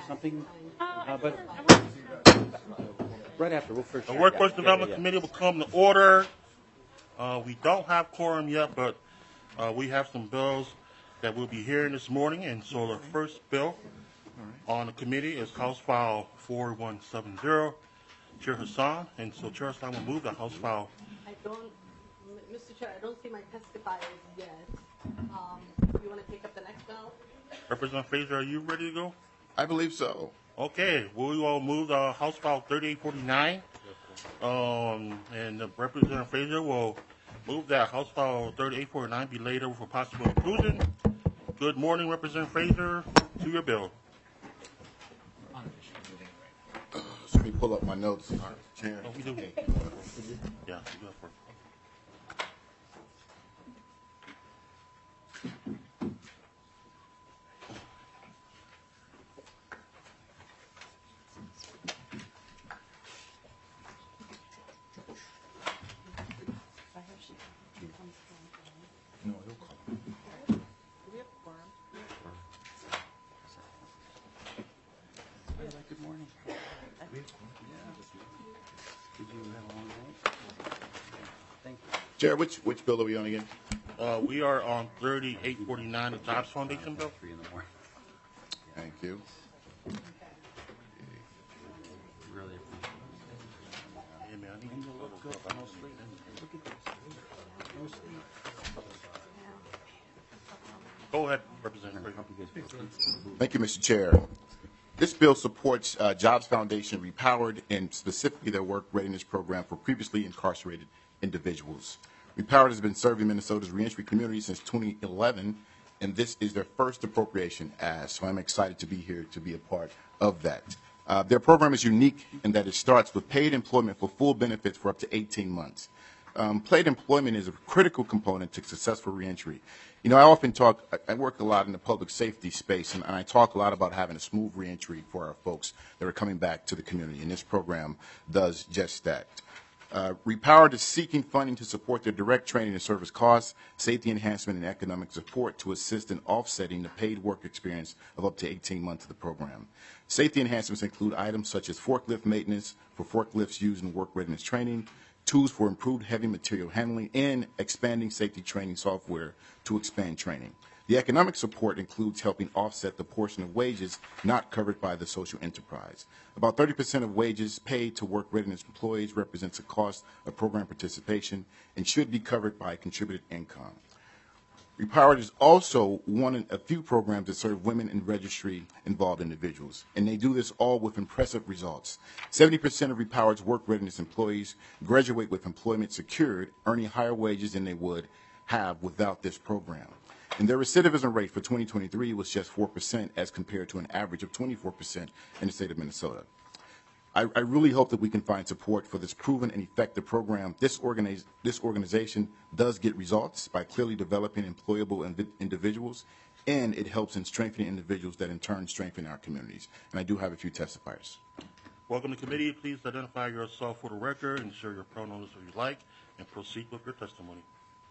something? But right after, we'll first. The Workforce Development Committee will come to order. We don't have quorum yet, but we have some bills that we'll be hearing this morning. And so the first bill on the committee is House File 4170, Chair Hassan. And so Chair Hassan will move the House File. Mr. Chair, I don't see my testifiers yet. You want to take up the next bill? Representative Fraser, are you ready to go? I believe so. Okay, we will move the House File 3849. And Representative Fraser will move that House File 3849 be laid over for possible inclusion. Good morning, Representative Fraser, to your bill. So let me pull up my notes, Chair. Oh, we do. Yeah, we do have work. No, he'll call. Do we have a quorum? Good morning. Did you have a long night? Thank you. Chair, which bill are we on again? We are on 3849, the Jobs Foundation bill. 3 in the morning. Thank you. Really appreciate it. Hey, man, I need And to you look good. No sleep. Look at this. No sleep. Go ahead, Representative Fraser. Thank you, Mr. Chair. This bill supports Jobs Foundation Repowered and specifically their work readiness program for previously incarcerated individuals. Repowered has been serving Minnesota's reentry community since 2011, and this is their first appropriation ask, so I'm excited to be here to be a part of that. Their program is unique in that it starts with paid employment for full benefits for up to 18 months. Paid employment is a critical component to successful reentry. You know, I often talk, I work a lot in the public safety space, and I talk a lot about having a smooth reentry for our folks that are coming back to the community, and this program does just that. Repowered is seeking funding to support their direct training and service costs, safety enhancement, and economic support to assist in offsetting the paid work experience of up to 18 months of the program. Safety enhancements include items such as forklift maintenance for forklifts used in work readiness training, tools for improved heavy material handling, and expanding safety training software to expand training. The economic support includes helping offset the portion of wages not covered by the social enterprise. About 30% of wages paid to work readiness employees represents a cost of program participation and should be covered by contributed income. Repowered is also one of a few programs that serve women and registry-involved individuals, and they do this all with impressive results. 70% of Repowered's work readiness employees graduate with employment secured, earning higher wages than they would have without this program. And their recidivism rate for 2023 was just 4% as compared to an average of 24% in the state of Minnesota. I really hope that we can find support for this proven and effective program. This organization does get results by clearly developing employable individuals, and it helps in strengthening individuals that in turn strengthen our communities. And I do have a few testifiers. Welcome to committee. Please identify yourself for the record and share your pronouns if you like, and proceed with your testimony.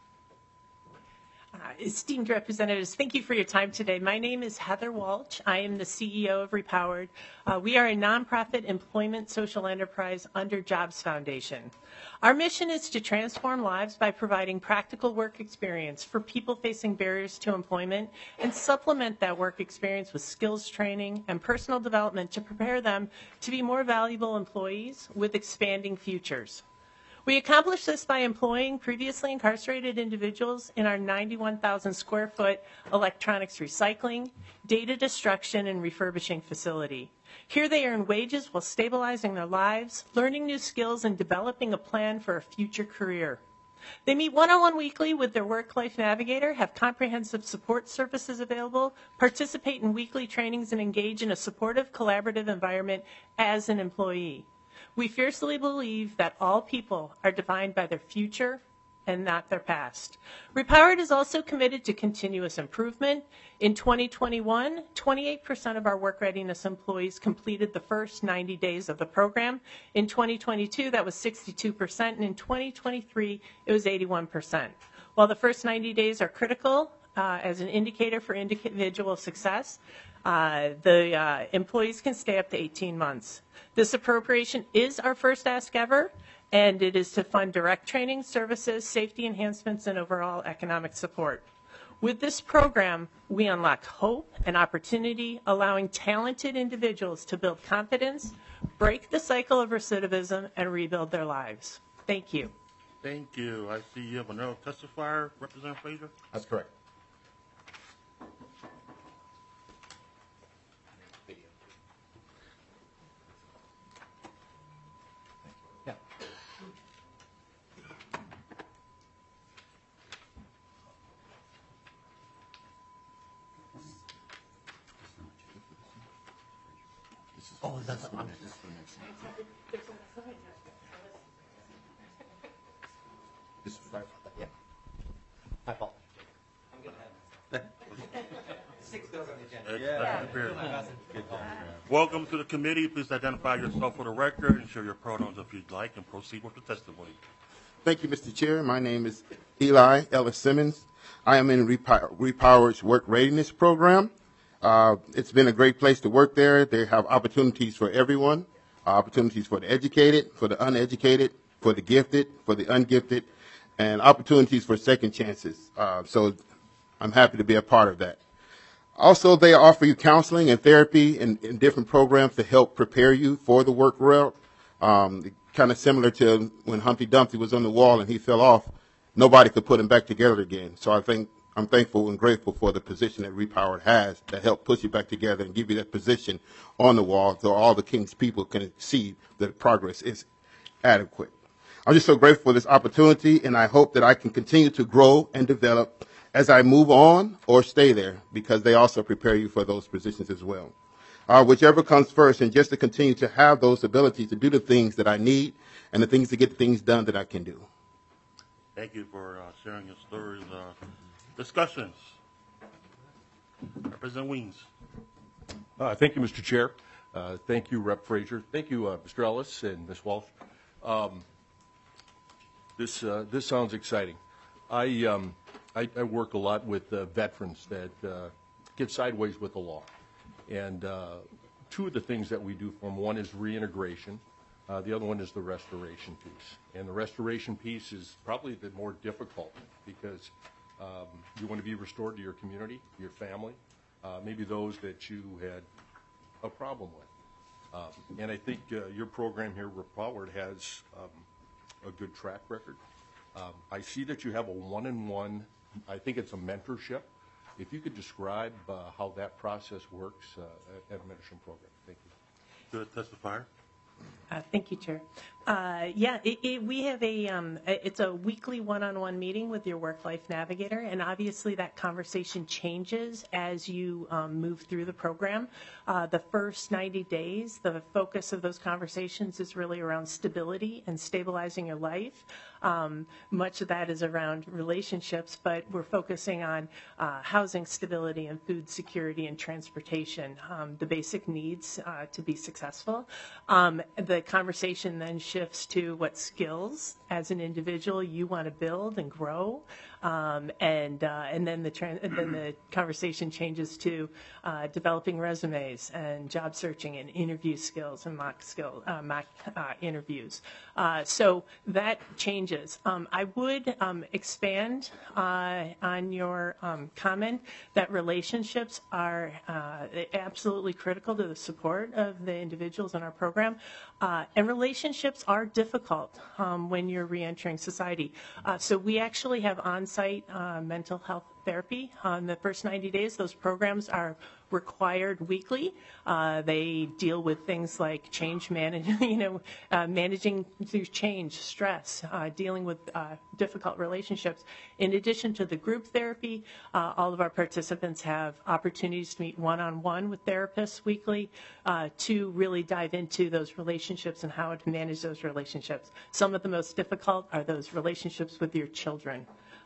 Esteemed representatives, thank you for your time today. My name is Heather Walsh. I am the CEO of Repowered. We are a nonprofit employment social enterprise under Jobs Foundation. Our mission is to transform lives by providing practical work experience for people facing barriers to employment and supplement that work experience with skills training and personal development to prepare them to be more valuable employees with expanding futures. We accomplish this by employing previously incarcerated individuals in our 91,000 square foot electronics recycling, data destruction, and refurbishing facility. Here they earn wages while stabilizing their lives, learning new skills, and developing a plan for a future career. They meet one-on-one weekly with their work-life navigator, have comprehensive support services available, participate in weekly trainings, and engage in a supportive, collaborative environment as an employee. We fiercely believe that all people are defined by their future and not their past. Repowered is also committed to continuous improvement. In 2021, 28% of our work readiness employees completed the first 90 days of the program. In 2022, that was 62%, and in 2023, it was 81%. While the first 90 days are critical as an indicator for individual success, The employees can stay up to 18 months. This appropriation is our first ask ever, and it is to fund direct training, services, safety enhancements, and overall economic support. With this program, we unlock hope and opportunity, allowing talented individuals to build confidence, break the cycle of recidivism, and rebuild their lives. Thank you. Thank you. I see you have another testifier, Representative Frazier. That's correct. Yeah. Oh, that's on it. This is right. Yeah. My fault. I'm gonna have 6 bills on the agenda. Welcome to the committee. Please identify yourself for the record and share your pronouns if you'd like, and proceed with the testimony. Thank you, Mr. Chair. My name is Eli Ellis Simmons. I am in Repowered's Work Readiness Program. It's been a great place to work there. They have opportunities for everyone, opportunities for the educated, for the uneducated, for the gifted, for the ungifted, and opportunities for second chances. So I'm happy to be a part of that. Also, they offer you counseling and therapy and different programs to help prepare you for the work world. Kind of similar to when Humpty Dumpty was on the wall and he fell off. Nobody could put him back together again. So I'm thankful and grateful for the position that Repowered has that help push you back together and give you that position on the wall so all the King's people can see that progress is adequate. I'm just so grateful for this opportunity, and I hope that I can continue to grow and develop as I move on or stay there, because they also prepare you for those positions as well. Whichever comes first, and just to continue to have those abilities to do the things that I need and the things to get the things done that I can do. Thank you for sharing your stories. Discussions. Representative Weems. Thank you, Mr. Chair. Thank you, Rep. Frazier. Thank you, Mr. Ellis and Ms. Walsh. This sounds exciting. I work a lot with veterans that get sideways with the law. And two of the things that we do for them, one is reintegration. The other one is the restoration piece. And the restoration piece is probably the more difficult because you want to be restored to your community, your family, maybe those that you had a problem with. And I think your program here, Repowered, has a good track record. I see that you have a one-on-one, I think it's a mentorship. If you could describe how that process works at a mentorship program. Thank you. Good testifier. Thank you, Chair. We have it's a weekly one-on-one meeting with your work-life navigator, and obviously that conversation changes as you move through the program. The first 90 days, the focus of those conversations is really around stability and stabilizing your life. Much of that is around relationships, but we're focusing on housing stability and food security and transportation, the basic needs to be successful. The conversation then shifts to what skills as an individual you want to build and grow, and then the conversation changes to developing resumes and job searching and interview skills and mock interviews. So that changes. I would expand on your comment that relationships are absolutely critical to the support of the individuals in our program. And relationships are difficult when you're reentering society. So we actually have on-site mental health therapy. On the first 90 days, those programs are required weekly. They deal with things like change management, managing through change, stress, dealing with difficult relationships. In addition to the group therapy, all of our participants have opportunities to meet one-on-one with therapists weekly to really dive into those relationships and how to manage those relationships. Some of the most difficult are those relationships with your children.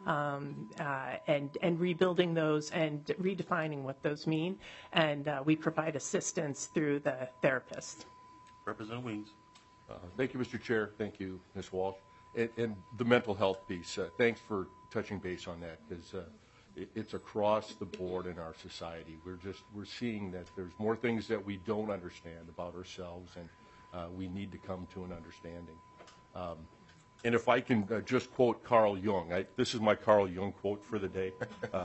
And rebuilding those and redefining what those mean. And we provide assistance through the therapist. Representative Weems. Thank you, Mr. Chair. Thank you, Ms. Walsh. And the mental health piece, thanks for touching base on that, because it's across the board in our society. We're seeing that there's more things that we don't understand about ourselves, and we need to come to an understanding. And if I can just quote Carl Jung, this is my Carl Jung quote for the day.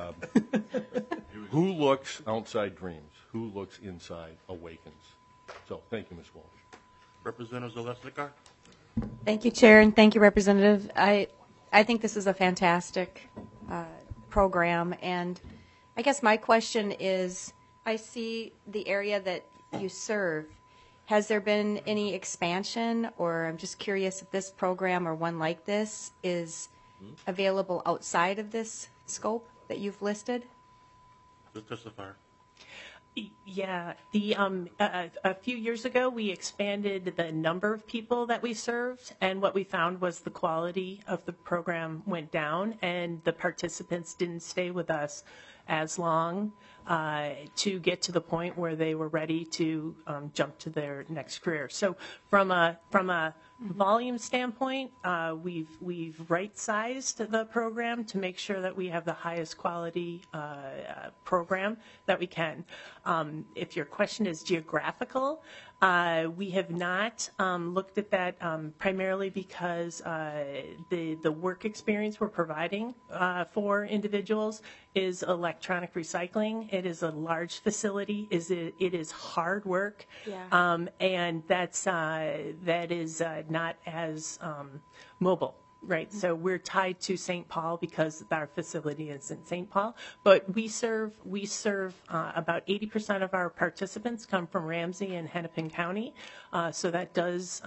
Who looks outside dreams? Who looks inside awakens? So thank you, Ms. Walsh. Representative Zalesnikar. Thank you, Chair, and thank you, Representative. I think this is a fantastic program, and I guess my question is, I see the area that you serve. Has there been any expansion, or I'm just curious if this program or one like this is available outside of this scope that you've listed? The testifier. Yeah, a few years ago, we expanded the number of people that we served, and what we found was the quality of the program went down, and the participants didn't stay with us as long to get to the point where they were ready to jump to their next career. So from a volume standpoint, we've right-sized the program to make sure that we have the highest quality program that we can. If your question is geographical, we have not looked at that primarily because the work experience we're providing for individuals is electronic recycling. It is a large facility. It is hard work, and that is not as mobile. Right, so we're tied to St. Paul because our facility is in St. Paul, but we serve about 80% of our participants come from Ramsey and Hennepin County, so that does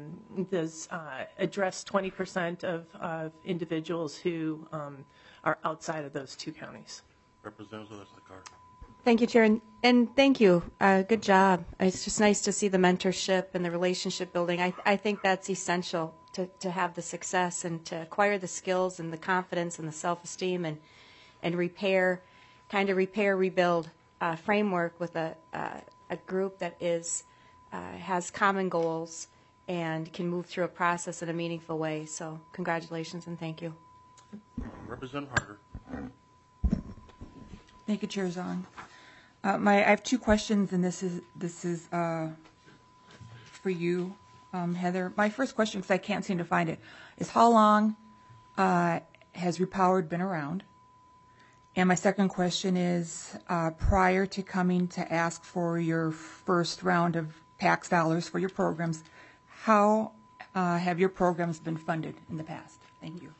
address 20% of individuals who are outside of those two counties. Representative Zalesnikar. Thank you, Chair, and thank you. Good job. It's just nice to see the mentorship and the relationship building. I think that's essential to have the success and to acquire the skills and the confidence and the self-esteem and repair, rebuild framework with a group that has common goals and can move through a process in a meaningful way. So congratulations and thank you. Representative Harder. Thank you, Chair Zong. I have two questions, and this is for you, Heather. My first question, because I can't seem to find it, is how long has Repowered been around? And my second question is, prior to coming to ask for your first round of tax dollars for your programs, how have your programs been funded in the past? Thank you.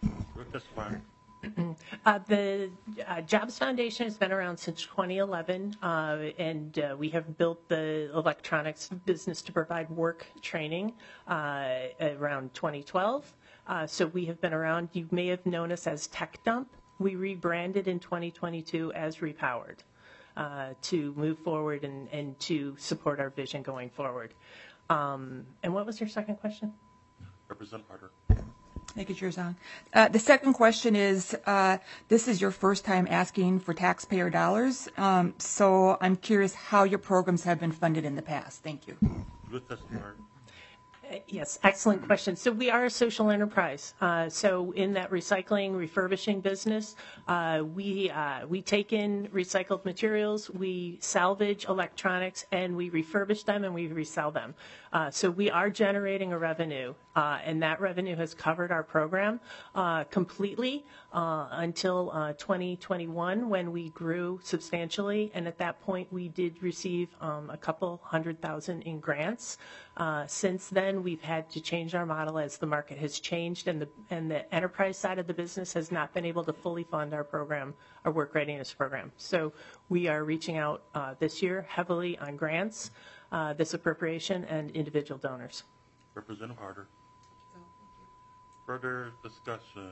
The Jobs Foundation has been around since 2011, and we have built the electronics business to provide work training around 2012. So we have been around. You may have known us as Tech Dump. We rebranded in 2022 as Repowered to move forward and to support our vision going forward. And what was your second question? Representative Harder. Thank you, Chair Zong. The second question is, this is your first time asking for taxpayer dollars, so I'm curious how your programs have been funded in the past. Thank you. Good testimony. Yes, excellent question. So we are a social enterprise. So in that recycling, refurbishing business, we take in recycled materials, we salvage electronics, and we refurbish them and we resell them. So we are generating a revenue, and that revenue has covered our program completely until 2021 when we grew substantially. And at that point, we did receive a couple $100,000 in grants. Since then, we've had to change our model as the market has changed, and the enterprise side of the business has not been able to fully fund our program, our work readiness program. So we are reaching out this year heavily on grants, this appropriation, and individual donors. Representative Harder. Further discussion.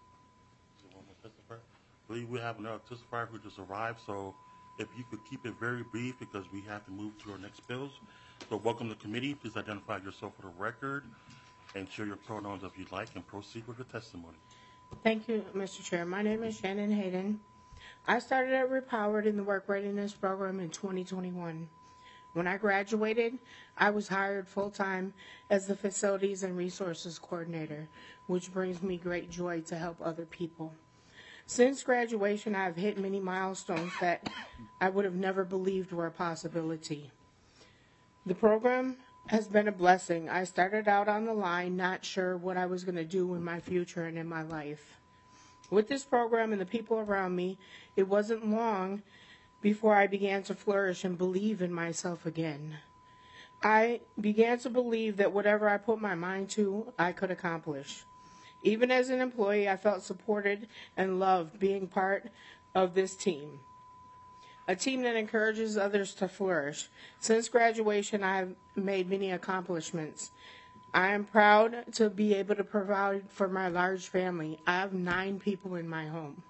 I believe we have another testifier who just arrived, so if you could keep it very brief because we have to move to our next bills. So welcome to the committee. Please identify yourself for the record and share your pronouns if you'd like and proceed with the testimony. Thank you, Mr. Chair. My name is Shannon Hayden. I started at Repowered in the Work Readiness Program in 2021. When I graduated, I was hired full-time as the Facilities and Resources Coordinator, which brings me great joy to help other people. Since graduation, I've hit many milestones that I would have never believed were a possibility. The program has been a blessing. I started out on the line not sure what I was going to do in my future and in my life. With this program and the people around me, it wasn't long before I began to flourish and believe in myself again. I began to believe that whatever I put my mind to, I could accomplish. Even as an employee, I felt supported and loved being part of this team, a team that encourages others to flourish. Since graduation, I have made many accomplishments. I am proud to be able to provide for my large family. I have 9 people in my home.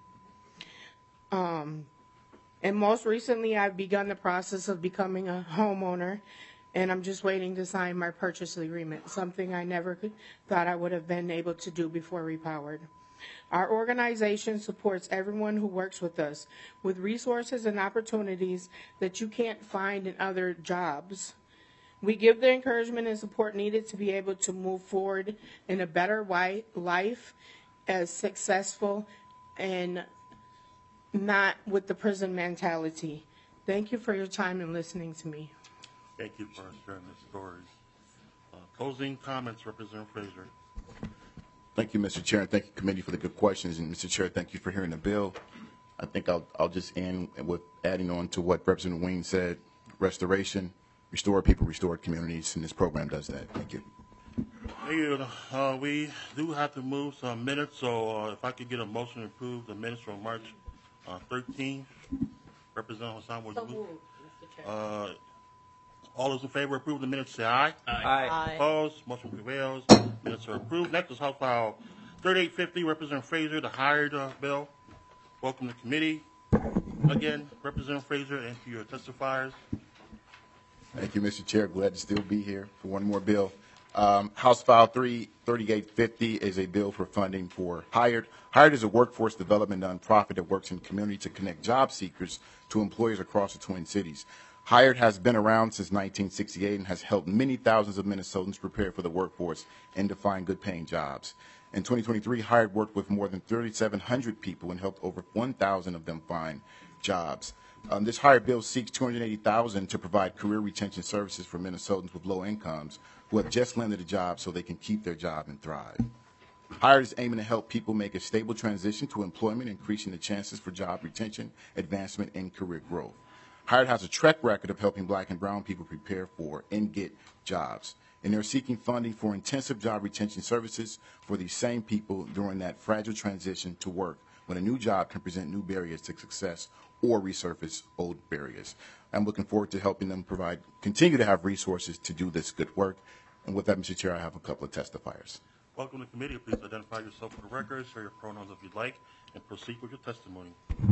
And most recently, I've begun the process of becoming a homeowner, and I'm just waiting to sign my purchase agreement, something I never thought I would have been able to do before Repowered. Our organization supports everyone who works with us with resources and opportunities that you can't find in other jobs. We give the encouragement and support needed to be able to move forward in a better life as successful and not with the prison mentality. Thank you for your time and listening to me. Thank you for sharing this story. Closing comments, Representative Frazier. Thank you, Mr. Chair, and thank you, committee, for the good questions. And Mr. Chair, thank you for hearing the bill. I think I'll just end with adding on to what Representative Wing said. Restoration, restore people, restore communities, and this program does that. Thank you. Thank you. We do have to move some minutes, so if I could get a motion to approve the minutes from March 13th. Representative Hassan, would you move? Mr. Chair. All those in favor of approving the minutes, say aye. Aye. Opposed? Motion prevails. Minutes are approved. Next is House File 3850, Representative Frazier, the hired bill. Welcome to committee. Again, Representative Frazier, and to your testifiers. Thank you, Mr. Chair. Glad to still be here for one more bill. House File 3850 is a bill for funding for Hired. Hired is a workforce development nonprofit that works in community to connect job seekers to employers across the Twin Cities. Hired has been around since 1968 and has helped many thousands of Minnesotans prepare for the workforce and to find good-paying jobs. In 2023, Hired worked with more than 3,700 people and helped over 1,000 of them find jobs. This Hired bill seeks $280,000 to provide career retention services for Minnesotans with low incomes who have just landed a job so they can keep their job and thrive. Hired is aiming to help people make a stable transition to employment, increasing the chances for job retention, advancement, and career growth. Hired has a track record of helping Black and brown people prepare for and get jobs. And they're seeking funding for intensive job retention services for these same people during that fragile transition to work when a new job can present new barriers to success or resurface old barriers. I'm looking forward to helping them continue to have resources to do this good work. And with that, Mr. Chair, I have a couple of testifiers. Welcome to committee. Please identify yourself for the record, share your pronouns if you'd like, and proceed with your testimony.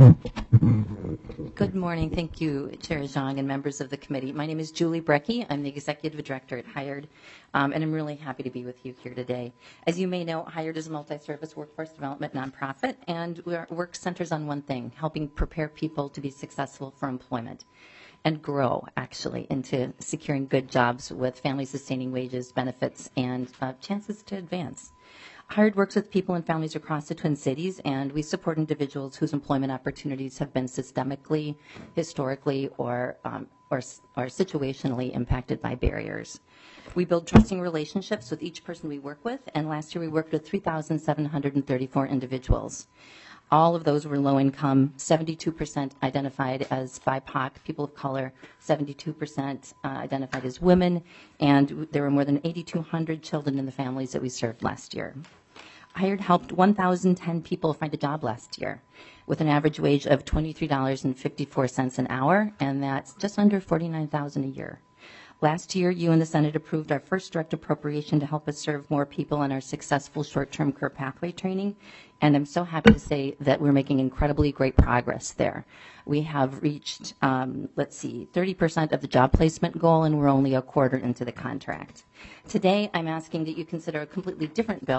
Good morning. Thank you, Chair Zhang and members of the committee. My name is Julie Brecky. I'm the Executive Director at Hired, and I'm really happy to be with you here today. As you may know, Hired is a multi-service workforce development nonprofit, and our work centers on one thing, helping prepare people to be successful for employment and grow, actually, into securing good jobs with family-sustaining wages, benefits, and chances to advance. Hired works with people and families across the Twin Cities, and we support individuals whose employment opportunities have been systemically, historically, or situationally impacted by barriers. We build trusting relationships with each person we work with, and last year we worked with 3,734 individuals. All of those were low income, 72% identified as BIPOC, people of color, 72% identified as women, and there were more than 8,200 children in the families that we served last year. Hired helped 1,010 people find a job last year with an average wage of $23.54 an hour, and that's just under $49,000 a year. Last year, you and the Senate approved our first direct appropriation to help us serve more people in our successful short-term career pathway training, and I'm so happy to say that we're making incredibly great progress there. We have reached, 30% of the job placement goal, and we're only a quarter into the contract. Today, I'm asking that you consider a completely different bill,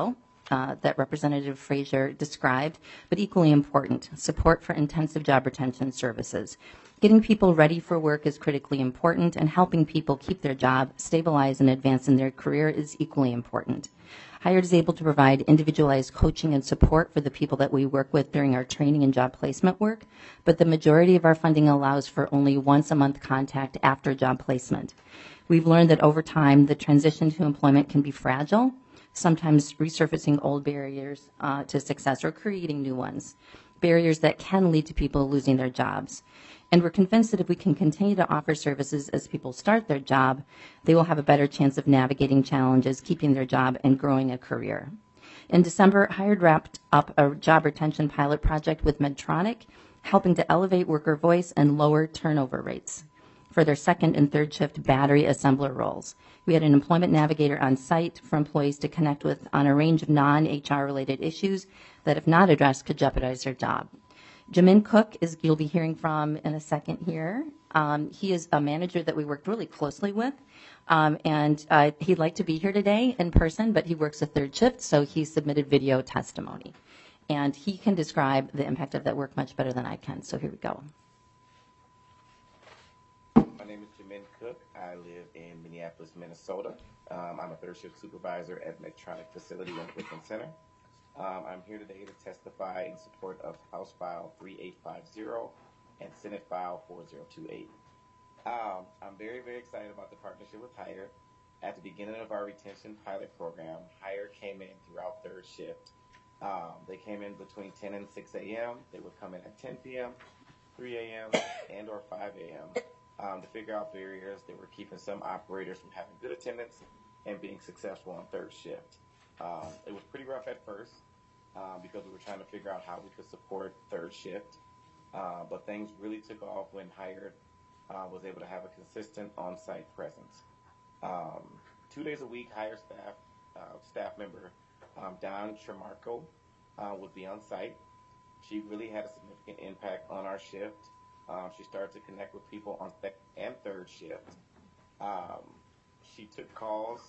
that Representative Frazier described, but equally important, support for intensive job retention services. Getting people ready for work is critically important, and helping people keep their job, stabilize, and advance in their career is equally important. Hired is able to provide individualized coaching and support for the people that we work with during our training and job placement work, but the majority of our funding allows for only once-a-month contact after job placement. We've learned that over time, the transition to employment can be fragile, sometimes resurfacing old barriers to success or creating new ones, barriers that can lead to people losing their jobs. And we're convinced that if we can continue to offer services as people start their job, they will have a better chance of navigating challenges, keeping their job, and growing a career. In December, Hired wrapped up a job retention pilot project with Medtronic, helping to elevate worker voice and lower turnover rates for their second and third shift battery assembler roles. We had an employment navigator on site for employees to connect with on a range of non-HR related issues that, if not addressed, could jeopardize their job. Jamin Cook is you'll be hearing from in a second here. He is a manager that we worked really closely with, and he'd like to be here today in person, but he works a third shift, so he submitted video testimony. And he can describe the impact of that work much better than I can, so here we go. My name is Jamin Cook. I live in Minneapolis, Minnesota. I'm a third shift supervisor at Medtronic facility in Brooklyn Center. I'm here today to testify in support of House File 3850 and Senate File 4028. I'm very, very excited about the partnership with Hired. At the beginning of our retention pilot program, Hired came in throughout third shift. They came in between 10 and 6 a.m. They would come in at 10 p.m., 3 a.m., and or 5 a.m. To figure out barriers that were keeping some operators from having good attendance and being successful on third shift. It was pretty rough at first because we were trying to figure out how we could support third shift. But things really took off when Hired was able to have a consistent on-site presence. 2 days a week, Hired staff member Don Tremarco would be on site. She really had a significant impact on our shift. She started to connect with people on second and third shift. She took calls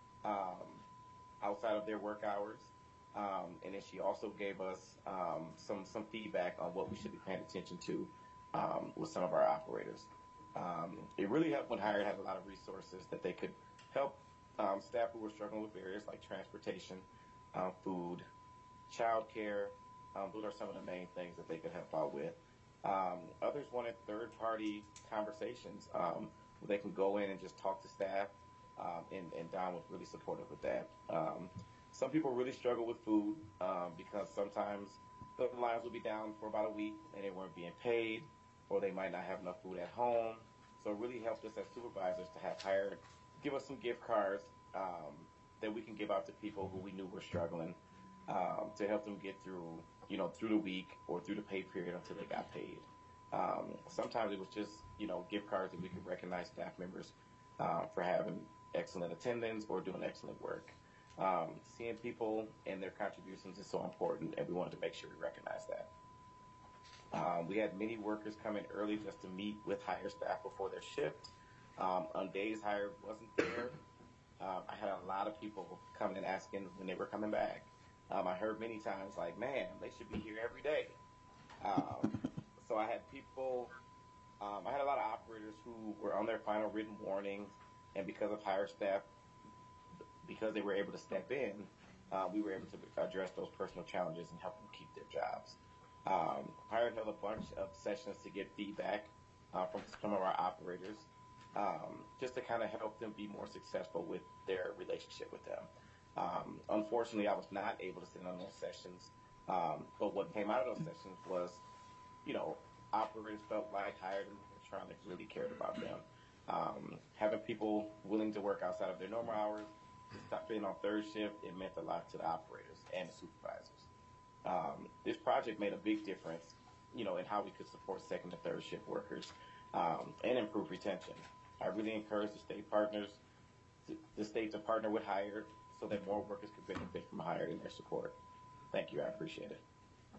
outside of their work hours, and then she also gave us some feedback on what we should be paying attention to with some of our operators. It really helped when Hired had a lot of resources that they could help staff who were struggling with barriers like transportation, food, childcare. Those are some of the main things that they could help out with. Others wanted third-party conversations where they can go in and just talk to staff, and Don was really supportive with that. Some people really struggle with food because sometimes the lines will be down for about a week and they weren't being paid, or they might not have enough food at home. So it really helped us as supervisors to have Hired give us some gift cards that we can give out to people who we knew were struggling to help them get through, through the week or through the pay period until they got paid. Sometimes it was just, gift cards that we could recognize staff members for having excellent attendance or doing excellent work. Seeing people and their contributions is so important, and we wanted to make sure we recognize that. We had many workers come in early just to meet with Hired staff before their shift. On days Hired wasn't there, I had a lot of people coming and asking when they were coming back. I heard many times like, man, they should be here every day. So I had people, I had a lot of operators who were on their final written warnings, and because of Hired staff, because they were able to step in, we were able to address those personal challenges and help them keep their jobs. Hired held a bunch of sessions to get feedback from some of our operators, just to kind of help them be more successful with their relationship with them. Unfortunately, I was not able to sit on those sessions, but what came out of those sessions was, operators felt like Hired and Medtronic really cared about them. Having people willing to work outside of their normal hours, to stop being on third shift, it meant a lot to the operators and the supervisors. This project made a big difference, in how we could support second and third shift workers and improve retention. I really encourage the state partners, the state to partner with Hired so that more workers could benefit from Hired and their support. Thank you. I appreciate it.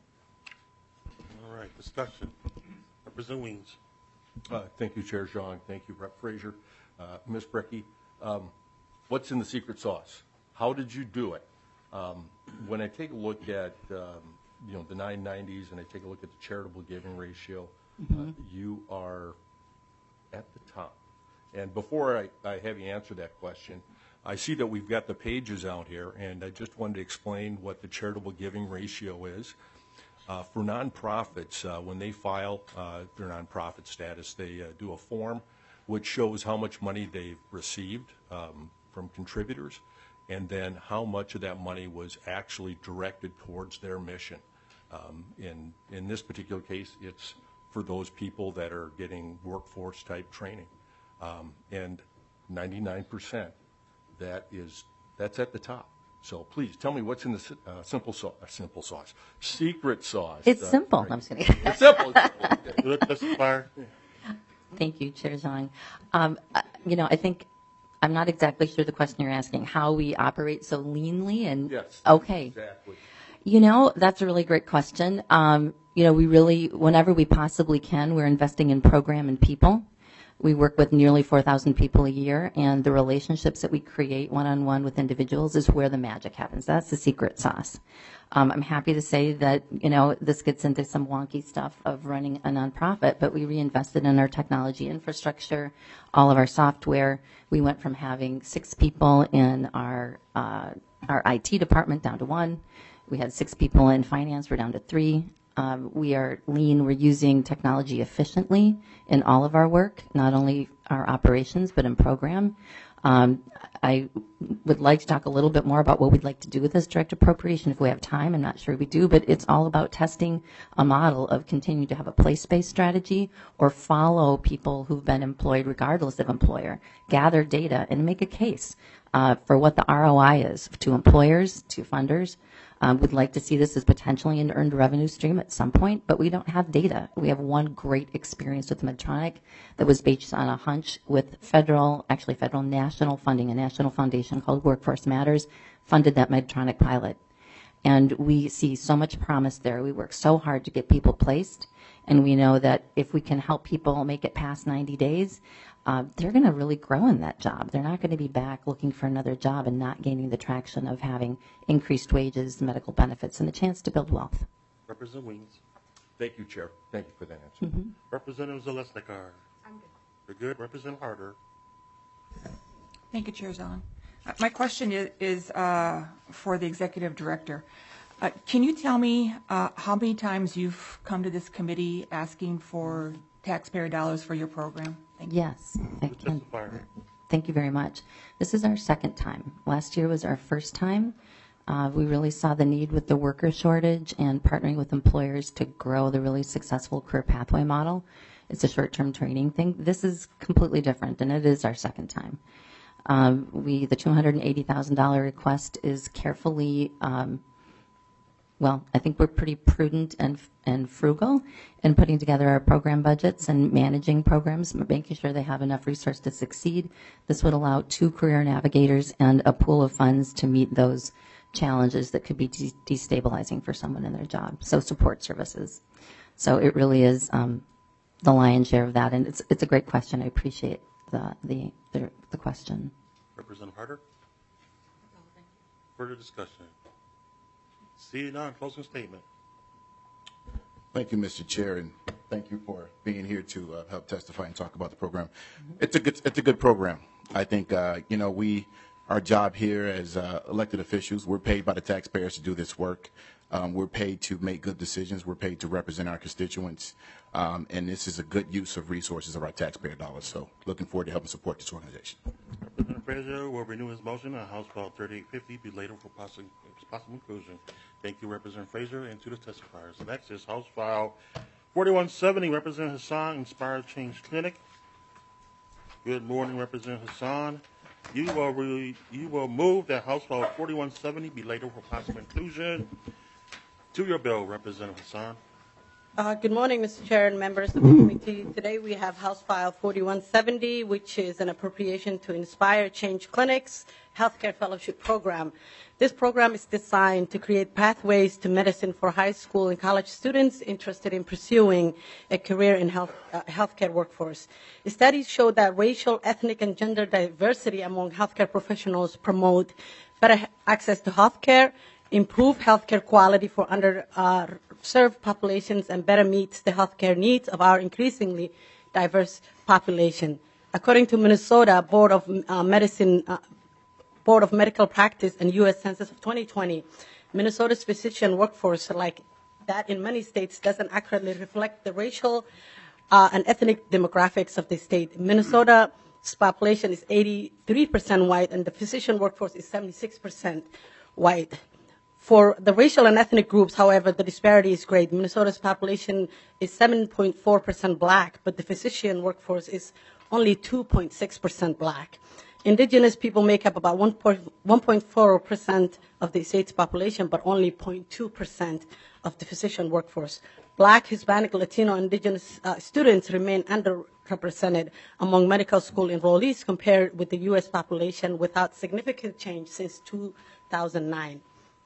All right, discussion. Representative Weems. Thank you, Chair Zhang. Thank you, Rep. Frazier. Ms. Brecky, what's in the secret sauce? How did you do it? When I take a look at the 990s and I take a look at the charitable giving ratio, you are at the top. And before I have you answer that question, I see that we've got the pages out here, and I just wanted to explain what the charitable giving ratio is. For nonprofits, when they file their nonprofit status, they do a form which shows how much money they've received from contributors, and then how much of that money was actually directed towards their mission. In this particular case, it's for those people that are getting workforce-type training. And 99%, that's at the top. So please tell me what's in the simple sauce, secret sauce. It's simple. Right. I'm just kidding. It's simple. Thank you, Chair Zhang. I think I'm not exactly sure the question you're asking, how we operate so leanly. And yes, okay. Exactly. That's a really great question. We really, whenever we possibly can, we're investing in program and people. We work with nearly 4,000 people a year, and the relationships that we create one-on-one with individuals is where the magic happens. That's the secret sauce. I'm happy to say that, this gets into some wonky stuff of running a nonprofit, but we reinvested in our technology infrastructure, all of our software. We went from having 6 people in our IT department down to 1. We had 6 people in finance. We're down to 3. We are lean. We're using technology efficiently in all of our work, not only our operations, but in program. I would like to talk a little bit more about what we'd like to do with this direct appropriation if we have time. I'm not sure we do, but it's all about testing a model of continuing to have a place-based strategy or follow people who've been employed regardless of employer, gather data, and make a case for what the ROI is to employers, to funders. Would like to see this as potentially an earned revenue stream at some point, but we don't have data. We have one great experience with Medtronic that was based on a hunch with federal national funding, a national foundation called Workforce Matters, funded that Medtronic pilot. And we see so much promise there. We work so hard to get people placed, and we know that if we can help people make it past 90 days, they're going to really grow in that job. They're not going to be back looking for another job and not gaining the traction of having increased wages, medical benefits, and the chance to build wealth. Representative Weems. Thank you, Chair. Thank you for that answer. Mm-hmm. Representative Zalesnikar. I'm good. You're good. Representative Harder. Thank you, Chair Zahn. My question is for the Executive Director. Can you tell me how many times you've come to this committee asking for taxpayer dollars for your program? Thank you. Yes, I can. Thank you very much. This is our second time. Last year was our first time. We really saw the need with the worker shortage and partnering with employers to grow the really successful career pathway model. It's a short-term training thing. This is completely different, and it is our second time. The $280,000 request is carefully I think we're pretty prudent and frugal in putting together our program budgets and managing programs, making sure they have enough resource to succeed. This would allow 2 career navigators and a pool of funds to meet those challenges that could be destabilizing for someone in their job. So support services. So it really is the lion's share of that, and it's a great question. I appreciate the question. Representative Harder. Further discussion. Seeing none, closing statement. Thank you, Mr. Chair, and thank you for being here to help testify and talk about the program. It's a good program. I think our job here as elected officials, we're paid by the taxpayers to do this work. We're paid to make good decisions. We're paid to represent our constituents, and this is a good use of resources of our taxpayer dollars. So, looking forward to helping support this organization. Representative Frazier will renew his motion on House File 3850, be later for possible inclusion. Thank you, Representative Frazier, and to the testifiers. Next is House File 4170, Representative Hassan, Inspired Change Clinic. Good morning, Representative Hassan. You will move that House File 4170 be later for possible inclusion. To your bill, Representative Hassan. Good morning, Mr. Chair and members of the committee. Today we have House File 4170, which is an appropriation to Inspire Change Clinics Healthcare Fellowship Program. This program is designed to create pathways to medicine for high school and college students interested in pursuing a career in healthcare workforce. Studies show that racial, ethnic, and gender diversity among healthcare professionals promote better access to healthcare, improve healthcare quality for underserved populations, and better meets the healthcare needs of our increasingly diverse population. According to Minnesota Board of Medical Practice and U.S. Census of 2020, Minnesota's physician workforce, like that in many states, doesn't accurately reflect the racial and ethnic demographics of the state. Minnesota's population is 83% white, and the physician workforce is 76% white. For the racial and ethnic groups, however, the disparity is great. Minnesota's population is 7.4% black, but the physician workforce is only 2.6% black. Indigenous people make up about 1.4% of the state's population, but only 0.2% of the physician workforce. Black, Hispanic, Latino, indigenous students remain underrepresented among medical school enrollees compared with the U.S. population without significant change since 2009.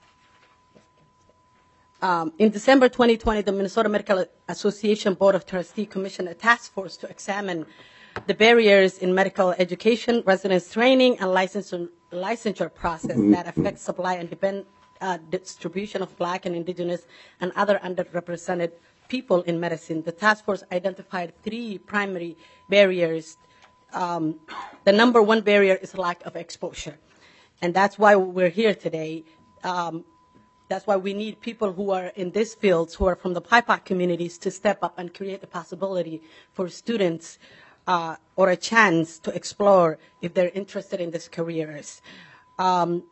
In December 2020, the Minnesota Medical Association Board of Trustees commissioned a task force to examine the barriers in medical education, residence training, and licensure process that affect supply and distribution of Black and Indigenous and other underrepresented people in medicine. The task force identified 3 primary barriers. The number one barrier is lack of exposure, and that's why we're here today. That's why we need people who are in these fields, who are from the BIPOC communities, to step up and create a possibility for students or a chance to explore if they're interested in these careers. And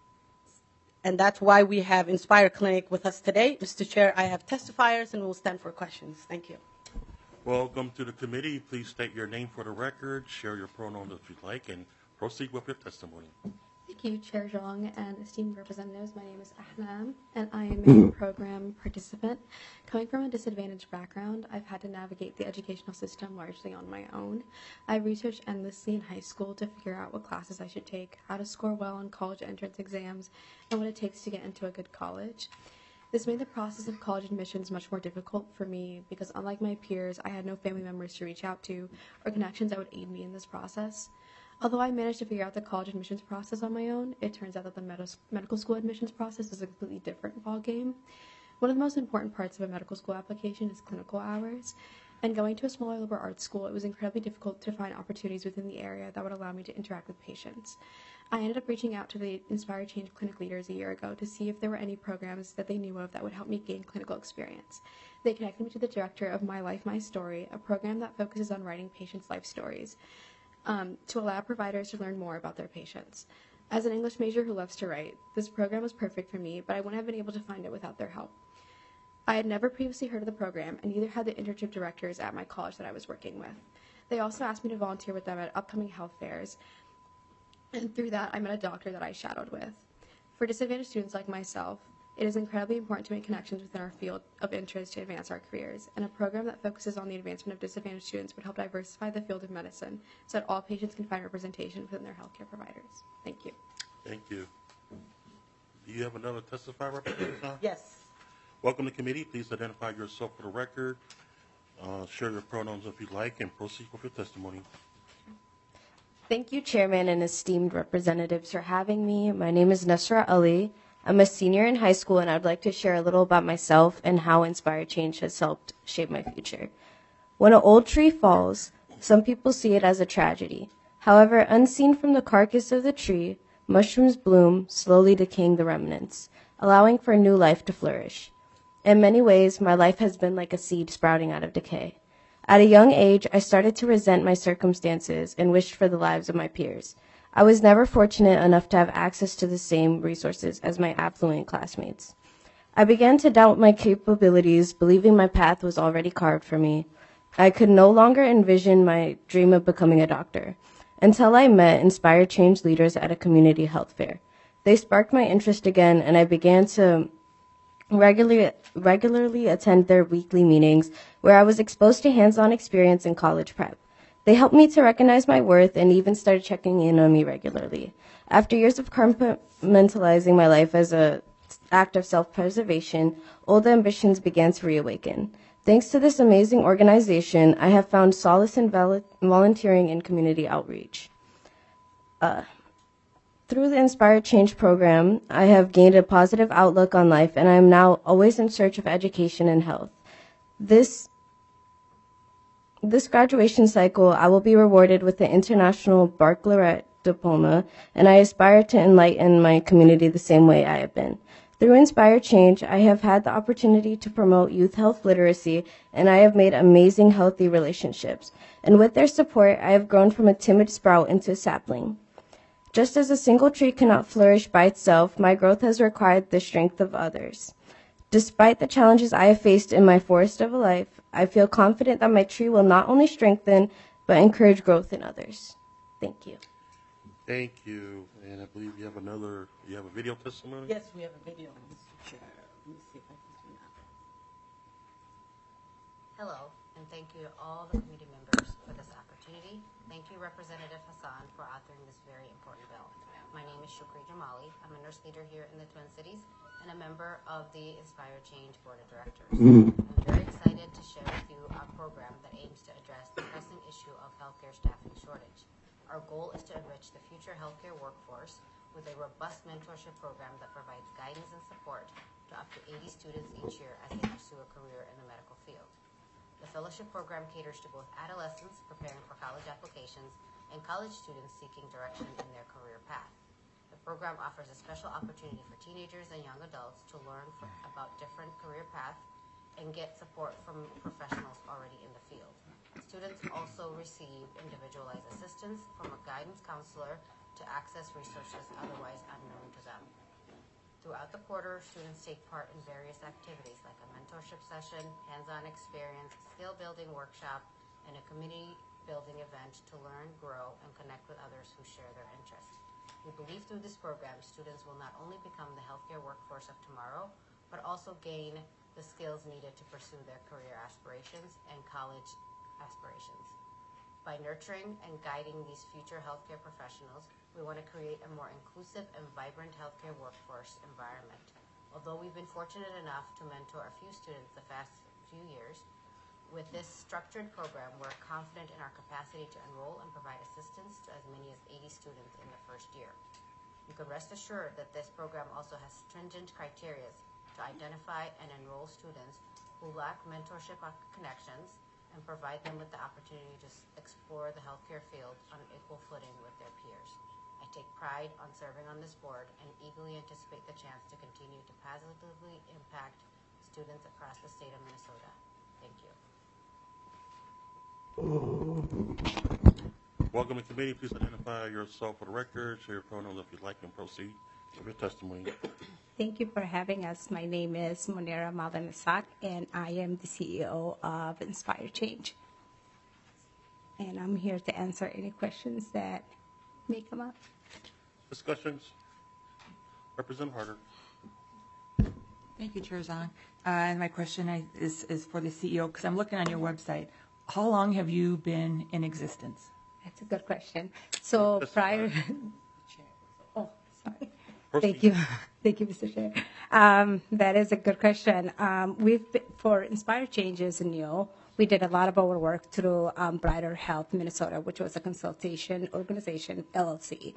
that's why we have Inspire Clinic with us today. Mr. Chair, I have testifiers and we'll stand for questions. Thank you. Welcome to the committee. Please state your name for the record, share your pronouns if you'd like, and proceed with your testimony. Thank you, Chair Zhang and esteemed representatives. My name is Ahnam, and I am a program participant. Coming from a disadvantaged background, I've had to navigate the educational system largely on my own. I researched endlessly in high school to figure out what classes I should take, how to score well on college entrance exams, and what it takes to get into a good college. This made the process of college admissions much more difficult for me because, unlike my peers, I had no family members to reach out to or connections that would aid me in this process. Although I managed to figure out the college admissions process on my own, it turns out that the medical school admissions process is a completely different ballgame. One of the most important parts of a medical school application is clinical hours, and going to a smaller liberal arts school, it was incredibly difficult to find opportunities within the area that would allow me to interact with patients. I ended up reaching out to the Inspire Change Clinic leaders a year ago to see if there were any programs that they knew of that would help me gain clinical experience. They connected me to the director of My Life, My Story, a program that focuses on writing patients' life stories, to allow providers to learn more about their patients. As an English major who loves to write, this program was perfect for me, but I wouldn't have been able to find it without their help. I had never previously heard of the program, and neither had the internship directors at my college that I was working with. They also asked me to volunteer with them at upcoming health fairs, and through that, I met a doctor that I shadowed with. For disadvantaged students like myself, it is incredibly important to make connections within our field of interest to advance our careers, and a program that focuses on the advancement of disadvantaged students would help diversify the field of medicine so that all patients can find representation within their healthcare providers. Thank you. Thank you. Do you have another testifier, Representative? Yes. Welcome to committee. Please identify yourself for the record, share your pronouns if you'd like, and proceed with your testimony. Thank you, Chairman and esteemed representatives, for having me. My name is Nasra Ali. I'm a senior in high school, and I'd like to share a little about myself and how Inspire Change has helped shape my future. When an old tree falls, some people see it as a tragedy. However, unseen from the carcass of the tree, mushrooms bloom, slowly decaying the remnants, allowing for new life to flourish. In many ways, my life has been like a seed sprouting out of decay. At a young age, I started to resent my circumstances and wished for the lives of my peers. I was never fortunate enough to have access to the same resources as my affluent classmates. I began to doubt my capabilities, believing my path was already carved for me. I could no longer envision my dream of becoming a doctor, until I met Inspire Change leaders at a community health fair. They sparked my interest again, and I began to regularly attend their weekly meetings where I was exposed to hands-on experience in college prep. They helped me to recognize my worth and even started checking in on me regularly. After years of compartmentalizing my life as an act of self-preservation, old ambitions began to reawaken. Thanks to this amazing organization, I have found solace in volunteering and community outreach. Through the Inspire Change program, I have gained a positive outlook on life, and I am now always in search of education and health. This graduation cycle, I will be rewarded with the International Baccalaureate diploma, and I aspire to enlighten my community the same way I have been. Through Inspire Change, I have had the opportunity to promote youth health literacy, and I have made amazing healthy relationships. And with their support, I have grown from a timid sprout into a sapling. Just as a single tree cannot flourish by itself, my growth has required the strength of others. Despite the challenges I have faced in my forest of a life, I feel confident that my tree will not only strengthen, but encourage growth in others. Thank you. Thank you. And I believe you have a video testimony? Yes, we have a video, Mr. Chair. Let me see if I can turn that. Hello, and thank you to all the committee members for this opportunity. Thank you, Representative Hassan, for authoring this very important bill. My name is Shukri Jamali. I'm a nurse leader here in the Twin Cities and a member of the Inspire Change Board of Directors. I'm very excited to share with you our program that aims to address the pressing issue of healthcare staffing shortage. Our goal is to enrich the future healthcare workforce with a robust mentorship program that provides guidance and support to up to 80 students each year as they pursue a career in the medical field. The fellowship program caters to both adolescents preparing for college applications and college students seeking direction in their career path. The program offers a special opportunity for teenagers and young adults to learn about different career paths and get support from professionals already in the field. Students also receive individualized assistance from a guidance counselor to access resources otherwise unknown to them. Throughout the quarter, students take part in various activities like a mentorship session, hands-on experience, skill-building workshop, and a community-building event to learn, grow, and connect with others who share their interests. We believe through this program, students will not only become the healthcare workforce of tomorrow, but also gain the skills needed to pursue their career aspirations and college aspirations. By nurturing and guiding these future healthcare professionals, we want to create a more inclusive and vibrant healthcare workforce environment. Although we've been fortunate enough to mentor a few students the past few years, with this structured program, we're confident in our capacity to enroll and provide assistance to as many as 80 students in the first year. You can rest assured that this program also has stringent criteria to identify and enroll students who lack mentorship connections and provide them with the opportunity to explore the healthcare field on an equal footing with their peers. I take pride on serving on this board and eagerly anticipate the chance to continue to positively impact students across the state of Minnesota. Thank you. Welcome to committee. Please identify yourself for the record. Share your pronouns if you'd like, and proceed with your testimony. Thank you for having us. My name is Monera Malamasak, and I am the CEO of Inspire Change. And I'm here to answer any questions that may come up. Discussions? Representative Harder. Thank you, Chair Zhang. And my question is for the CEO, because I'm looking on your website. How long have you been in existence? That's a good question. So prior... Oh, sorry. Thank you. Thank you, Mr. Chair. That is a good question. For Inspire Changes in New, we did a lot of our work through Brighter Health Minnesota, which was a consultation organization, LLC.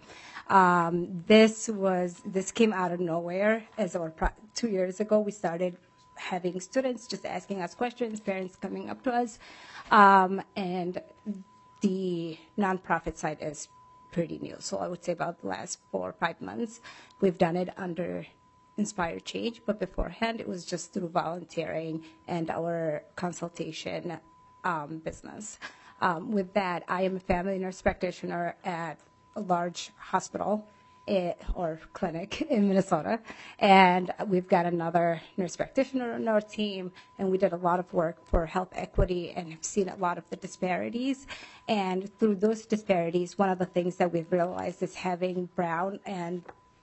This came out of nowhere. 2 years ago, we started having students just asking us questions, parents coming up to us, and the nonprofit side is pretty new. So I would say about the last 4 or 5 months, we've done it under Inspire Change, but beforehand it was just through volunteering and our consultation business. With that, I am a family nurse practitioner at a large hospital or clinic in Minnesota, and we've got another nurse practitioner on our team, and we did a lot of work for health equity and have seen a lot of the disparities. And through those disparities, one of the things that we've realized is having brown and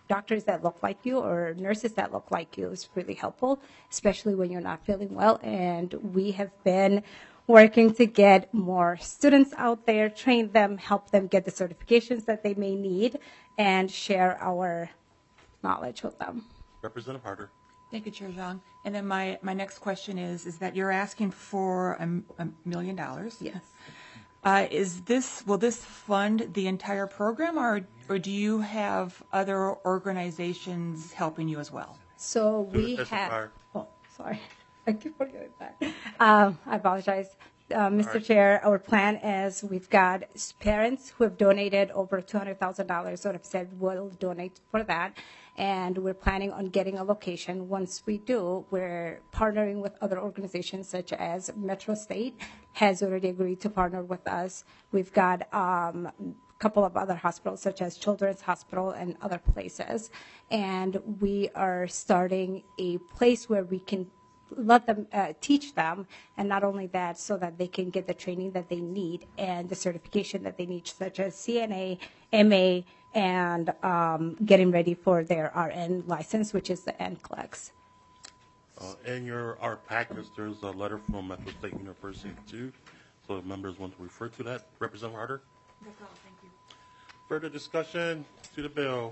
doctors that look like you or nurses that look like you is really helpful, especially when you're not feeling well. And we have been working to get more students out there, train them, help them get the certifications that they may need, and share our knowledge with them. Representative Harder. Thank you, Chair Zhang. And then my next question is that you're asking for $1 million. Yes. Will this fund the entire program, or do you have other organizations helping you as well? So we have, oh, sorry. I keep forgetting that. I apologize. Mr. Chair, our plan is we've got parents who have donated over $200,000, sort of said we'll donate for that. And we're planning on getting a location. Once we do, we're partnering with other organizations such as Metro State has already agreed to partner with us. We've got a couple of other hospitals such as Children's Hospital and other places. And we are starting a place where we can let them teach them, and not only that, so that they can get the training that they need and the certification that they need, such as CNA, MA, and getting ready for their RN license, which is the NCLEX. In our package, there's a letter from Metro State University too, so if members want to refer to that. Representative Harder. That's all. Thank you. Further discussion to the bill.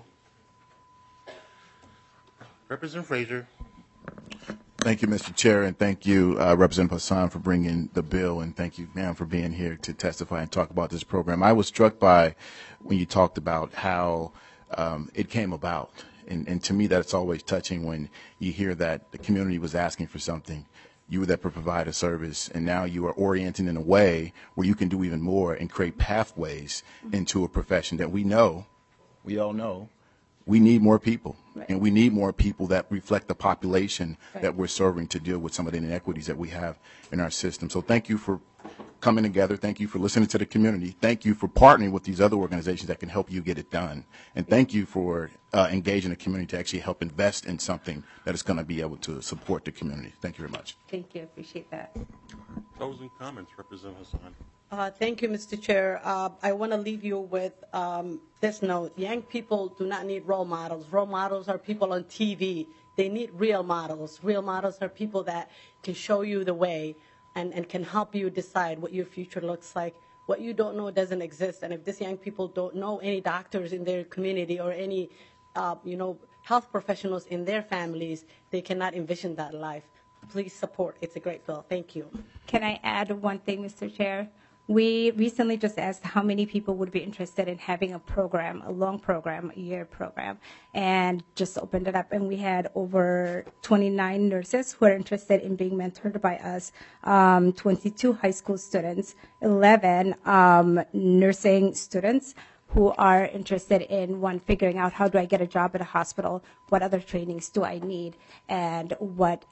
Representative Frazier. Thank you, Mr. Chair, and thank you, Representative Hassan, for bringing the bill, and thank you, ma'am, for being here to testify and talk about this program. I was struck by when you talked about how it came about, and to me that's always touching when you hear that the community was asking for something, you were there to provide a service, and now you are orienting in a way where you can do even more and create pathways into a profession that we all know, we need more people. Right. And we need more people that reflect the population that we're serving to deal with some of the inequities that we have in our system. So thank you for coming together. Thank you for listening to the community. Thank you for partnering with these other organizations that can help you get it done. And thank you for engaging the community to actually help invest in something that is going to be able to support the community. Thank you very much. Thank you. Appreciate that. Closing comments, Representative Hassan. Thank you, Mr. Chair. I want to leave you with this note. Young people do not need role models. Role models are people on TV. They need real models. Real models are people that can show you the way and can help you decide what your future looks like. What you don't know doesn't exist. And if these young people don't know any doctors in their community or any, health professionals in their families, they cannot envision that life. Please support. It's a great bill. Thank you. Can I add one thing, Mr. Chair? We recently just asked how many people would be interested in having a program, a long program, a year program, and just opened it up. And we had over 29 nurses who are interested in being mentored by us, 22 high school students, 11 nursing students who are interested in figuring out how do I get a job at a hospital, what other trainings do I need, and what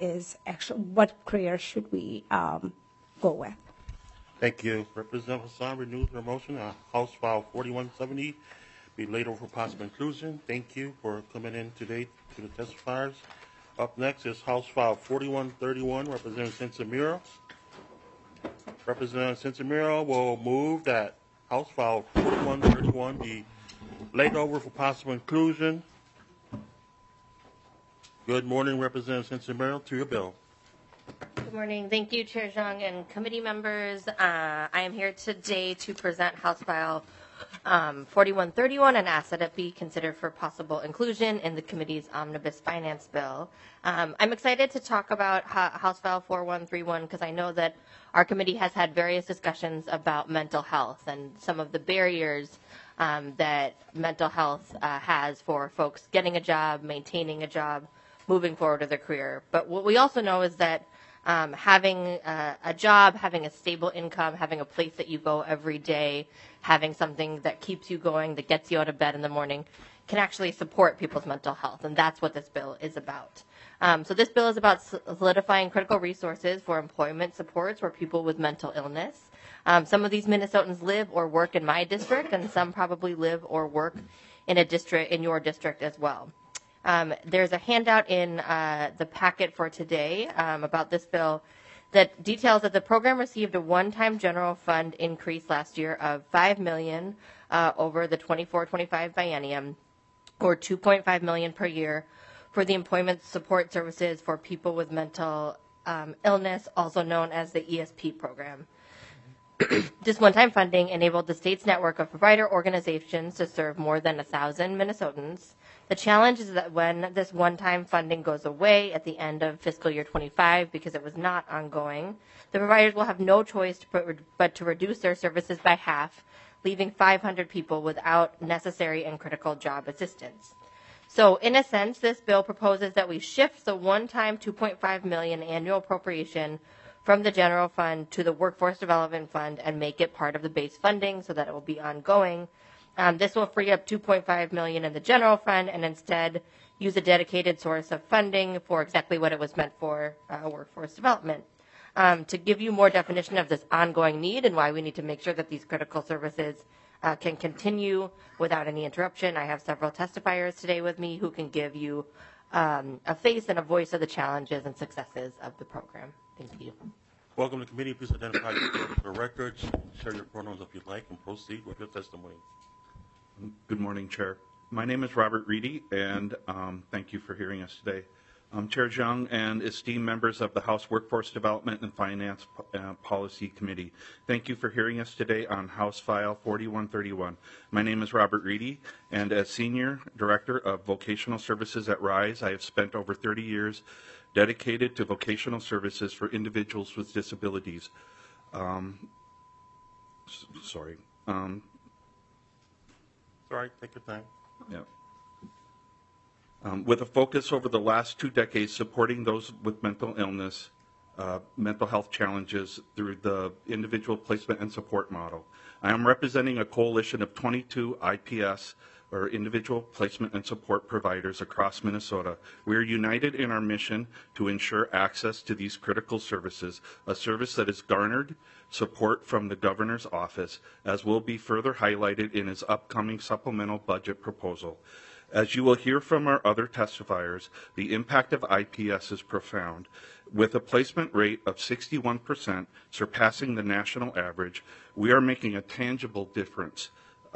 career should we go with. Thank you. Representative Hassan renews her motion on House File 4170 be laid over for possible inclusion. Thank you for coming in today to the testifiers. Up next is House File 4131, Representative Sensimiro. Representative Sensimiro will move that House File 4131 be laid over for possible inclusion. Good morning, Representative Sensimiro, to your bill. Good morning. Thank you, Chair Zhang and committee members. I am here today to present House File 4131 and ask that it be considered for possible inclusion in the committee's omnibus finance bill. I'm excited to talk about House File 4131 because I know that our committee has had various discussions about mental health and some of the barriers that mental health has for folks getting a job, maintaining a job, moving forward with their career. But what we also know is that having a job, having a stable income, having a place that you go every day, having something that keeps you going, that gets you out of bed in the morning, can actually support people's mental health. And that's what this bill is about. So this bill is about solidifying critical resources for employment supports for people with mental illness. Some of these Minnesotans live or work in my district, and some probably live or work in your district as well. There's a handout in the packet for today about this bill that details that the program received a one-time general fund increase last year of $5 million over the 24-25 biennium, or $2.5 million per year for the employment support services for people with mental illness, also known as the ESP program. This one-time funding enabled the state's network of provider organizations to serve more than 1,000 Minnesotans. The challenge is that when this one-time funding goes away at the end of fiscal year 25, because it was not ongoing, the providers will have no choice but to reduce their services by half, leaving 500 people without necessary and critical job assistance. So in a sense, this bill proposes that we shift the one-time $2.5 million annual appropriation from the general fund to the Workforce Development Fund and make it part of the base funding so that it will be ongoing. This will free up $2.5 million in the general fund and instead use a dedicated source of funding for exactly what it was meant for, workforce development. To give you more definition of this ongoing need and why we need to make sure that these critical services can continue without any interruption, I have several testifiers today with me who can give you a face and a voice of the challenges and successes of the program. Thank you. Welcome to the committee. Please identify yourself for the record. Share your pronouns if you'd like, and proceed with your testimony. Good morning, Chair. My name is Robert Reedy, and thank you for hearing us today. Chair Zhang and esteemed members of the House Workforce Development and Finance Policy Committee, thank you for hearing us today on House File 4131. My name is Robert Reedy, and as Senior Director of Vocational Services at RISE, I have spent over 30 years dedicated to vocational services for individuals with disabilities. Sorry. All right, take your time. Yeah. With a focus over the last 2 decades supporting those with mental illness, mental health challenges through the individual placement and support model. I am representing a coalition of 22 IPS, or individual placement and support providers across Minnesota. We are united in our mission to ensure access to these critical services, a service that has garnered support from the governor's office, as will be further highlighted in his upcoming supplemental budget proposal. As you will hear from our other testifiers, the impact of IPS is profound. With a placement rate of 61%, surpassing the national average, we are making a tangible difference.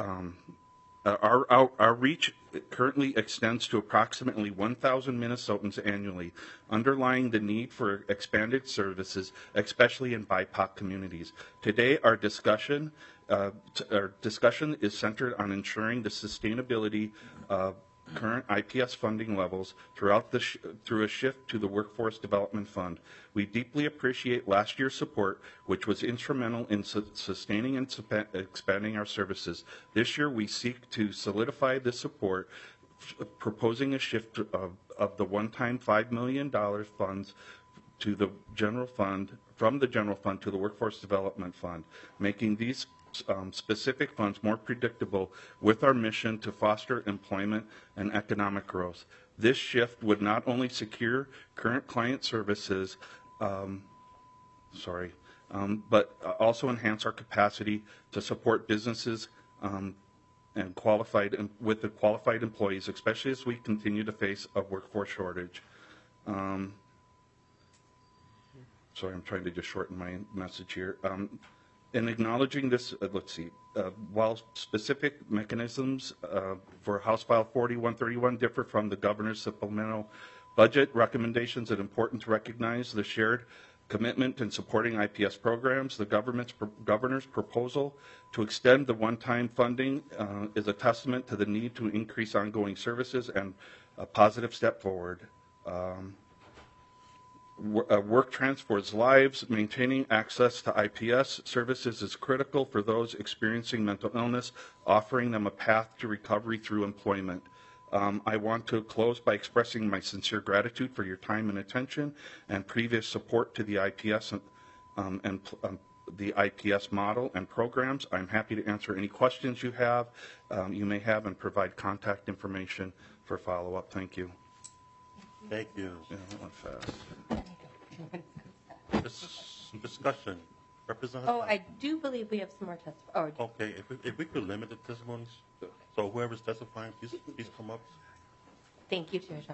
Our reach currently extends to approximately 1,000 Minnesotans annually, underlying the need for expanded services, especially in BIPOC communities. Today, our discussion is centered on ensuring the sustainability of current IPS funding levels through a shift to the Workforce Development Fund. We deeply appreciate last year's support, which was instrumental in sustaining and expanding our services. This year, we seek to solidify this support, proposing a shift of the one-time $5 million funds to the general fund, from the general fund to the Workforce Development Fund, making these specific funds more predictable with our mission to foster employment and economic growth. This shift would not only secure current client services, but also enhance our capacity to support businesses and with the qualified employees, especially as we continue to face a workforce shortage. Sorry, I'm trying to just shorten my message here. In acknowledging this, while specific mechanisms for House File 4131 differ from the governor's supplemental budget recommendations, it's important to recognize the shared commitment in supporting IPS programs. The governor's proposal to extend the one-time funding is a testament to the need to increase ongoing services and a positive step forward. Work transforms lives. Maintaining access to IPS services is critical for those experiencing mental illness, offering them a path to recovery through employment. I want to close by expressing my sincere gratitude for your time and attention and previous support to the IPS and the IPS model and programs. I'm happy to answer any questions you may have, and provide contact information for follow-up. Thank you. Thank you. Yeah, that went fast. Discussion. Representative. Oh, I do believe we have some more testimony. Oh, okay, if we could limit the testimonies, so whoever's testifying, please come up. Thank you, Chair Zhang.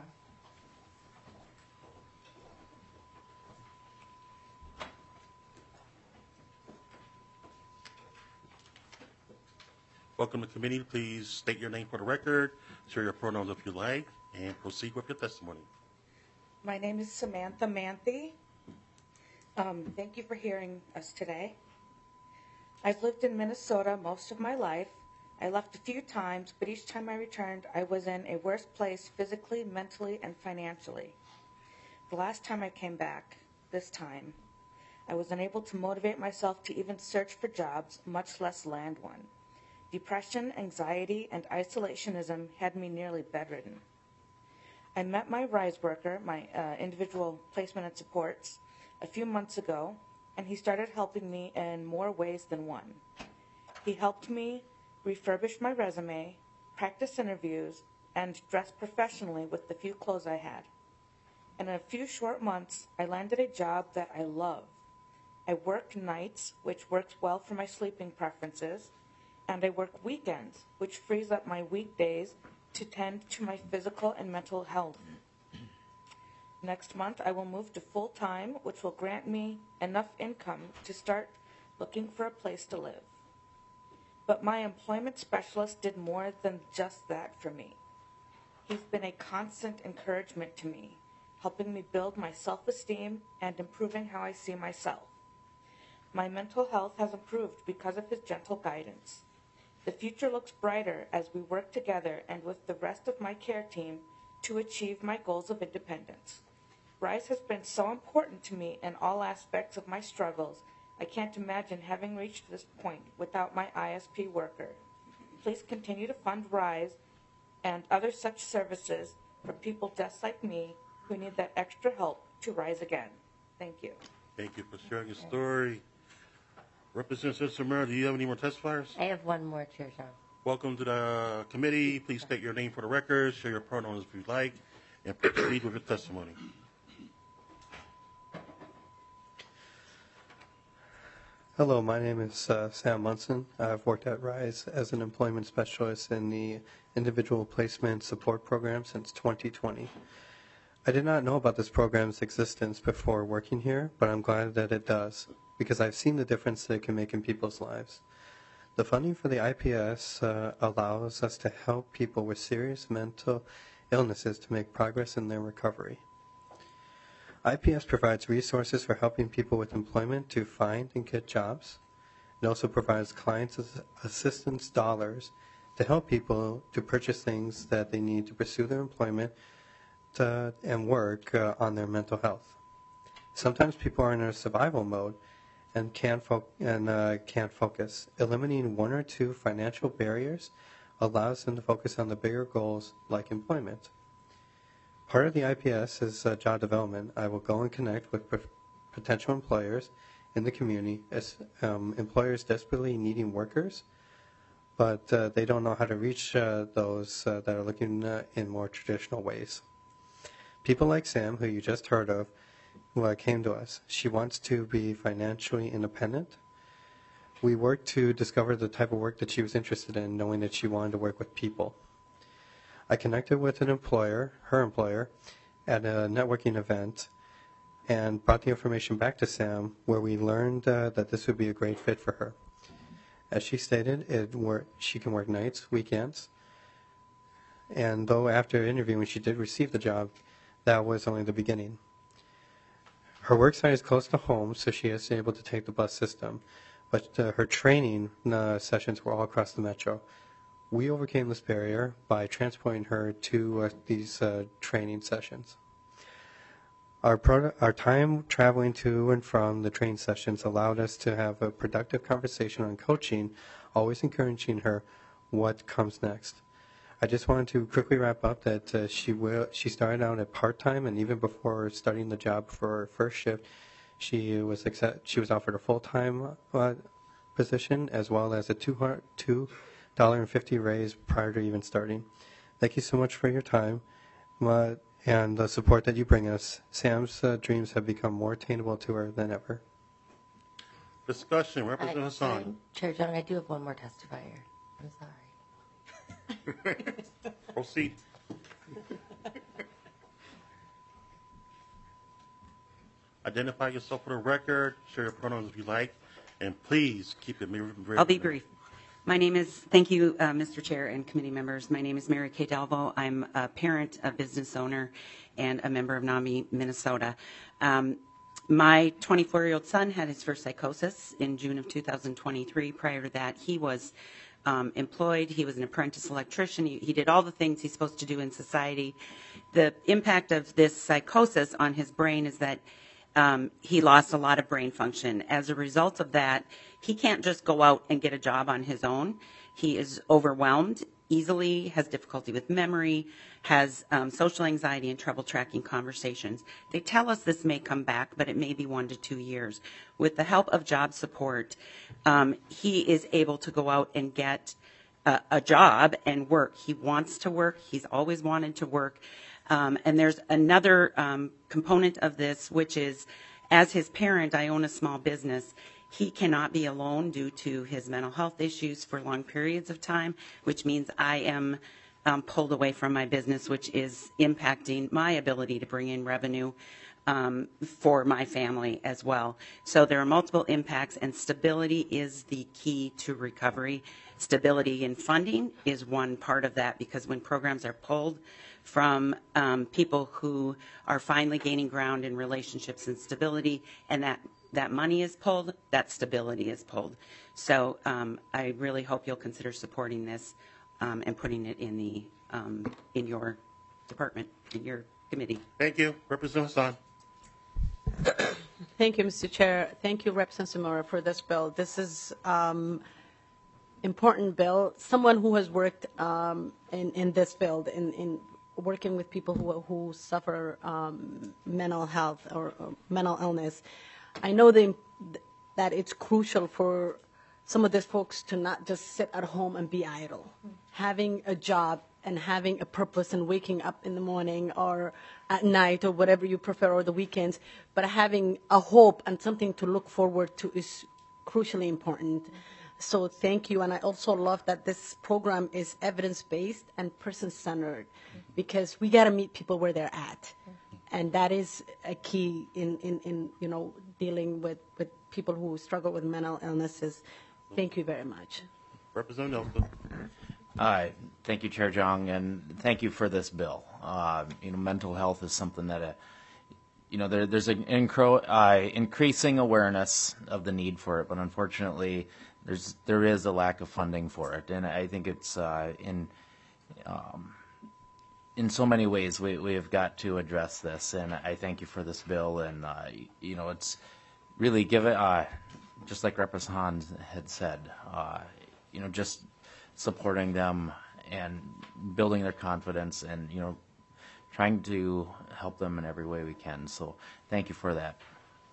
Welcome to committee. Please state your name for the record, share your pronouns if you like, and proceed with your testimony. My name is Samantha Manthe. Thank you for hearing us today. I've lived in Minnesota most of my life. I left a few times, but each time I returned, I was in a worse place physically, mentally, and financially. The last time I came back, this time, I was unable to motivate myself to even search for jobs, much less land one. Depression, anxiety, and isolationism had me nearly bedridden. I met my RISE worker, my individual placement and supports, a few months ago, and he started helping me in more ways than one. He helped me refurbish my resume, practice interviews, and dress professionally with the few clothes I had. And in a few short months, I landed a job that I love. I work nights, which works well for my sleeping preferences, and I work weekends, which frees up my weekdays to tend to my physical and mental health. Next month, I will move to full-time, which will grant me enough income to start looking for a place to live. But my employment specialist did more than just that for me. He's been a constant encouragement to me, helping me build my self-esteem and improving how I see myself. My mental health has improved because of his gentle guidance. The future looks brighter as we work together and with the rest of my care team to achieve my goals of independence. RISE has been so important to me in all aspects of my struggles. I can't imagine having reached this point without my ISP worker. Please continue to fund RISE and other such services for people just like me who need that extra help to rise again. Thank you. Thank you for sharing your story. Representative Samara, do you have any more testifiers? I have one more, Chair John. Welcome to the committee. Please state your name for the record, share your pronouns if you like, and proceed with your testimony. Hello, my name is Sam Munson. I've worked at RISE as an employment specialist in the Individual Placement Support Program since 2020. I did not know about this program's existence before working here, but I'm glad that it does, because I've seen the difference that it can make in people's lives. The funding for the IPS allows us to help people with serious mental illnesses to make progress in their recovery. IPS provides resources for helping people with employment to find and get jobs. It also provides clients assistance dollars to help people to purchase things that they need to pursue their employment and work on their mental health. Sometimes people are in a survival mode and can't focus. Eliminating one or two financial barriers allows them to focus on the bigger goals like employment. Part of the IPS is job development. I will go and connect with potential employers in the community, as employers desperately needing workers, but they don't know how to reach those that are looking in more traditional ways. People like Sam, who you just heard of, came to us. She wants to be financially independent. We worked to discover the type of work that she was interested in, knowing that she wanted to work with people. I connected with an employer, her employer, at a networking event and brought the information back to Sam, where we learned that this would be a great fit for her. As she stated, she can work nights, weekends, and though after interviewing she did receive the job, that was only the beginning. Her work site is close to home, so she is able to take the bus system, but her training sessions were all across the metro. We overcame this barrier by transporting her to these training sessions. Our time traveling to and from the training sessions allowed us to have a productive conversation on coaching, always encouraging her what comes next. I just wanted to quickly wrap up that she started out at part-time, and even before starting the job for her first shift, she was offered a full-time position as well as a $2.50 raise prior to even starting. Thank you so much for your time and the support that you bring us. Sam's dreams have become more attainable to her than ever. Discussion. Representative Hassan. Chair John, I do have one more testifier. I'm sorry. Proceed. Identify yourself for the record. Share your pronouns if you like. And please keep it very I'll be brief. Thank you, Mr. Chair and committee members. My name is Mary Kay Delvo. I'm a parent, a business owner, and a member of NAMI Minnesota. My 24-year-old son had his first psychosis in June of 2023. Prior to that, he was employed. He was an apprentice electrician. He did all the things he's supposed to do in society. The impact of this psychosis on his brain is that he lost a lot of brain function. As a result of that, he can't just go out and get a job on his own. He is overwhelmed easily, has difficulty with memory, has social anxiety and trouble tracking conversations. They tell us this may come back, but it may be 1 to 2 years. With the help of job support, he is able to go out and get a job and work. He wants to work. He's always wanted to work. And there's another component of this, which is, as his parent, I own a small business. He cannot be alone due to his mental health issues for long periods of time, which means I am pulled away from my business, which is impacting my ability to bring in revenue for my family as well. So there are multiple impacts, and stability is the key to recovery. Stability in funding is one part of that, because when programs are pulled from people who are finally gaining ground in relationships and stability, and that money is pulled, that stability is pulled. So I really hope you'll consider supporting this and putting it in your department, in your committee. Thank you. Representative Hassan. Thank you, Mr. Chair. Thank you, Representative Zamora, for this bill. This is important bill. Someone who has worked in this field, in working with people who suffer mental health or mental illness, I know that it's crucial for some of these folks to not just sit at home and be idle. Having a job and having a purpose and waking up in the morning or at night or whatever you prefer, or the weekends, but having a hope and something to look forward to is crucially important. So thank you. And I also love that this program is evidence-based and person-centered, because we got to meet people where they're at. And that is a key in dealing with people who struggle with mental illnesses. Thank you very much. Representative Nelson. Thank you, Chair Jong, and thank you for this bill. Mental health is something that, there's an increasing awareness of the need for it, but unfortunately, there is a lack of funding for it, and I think it's in so many ways we have got to address this, and I thank you for this bill, and it's really just like Representative Hans had said, just supporting them and building their confidence, and trying to help them in every way we can. So thank you for that.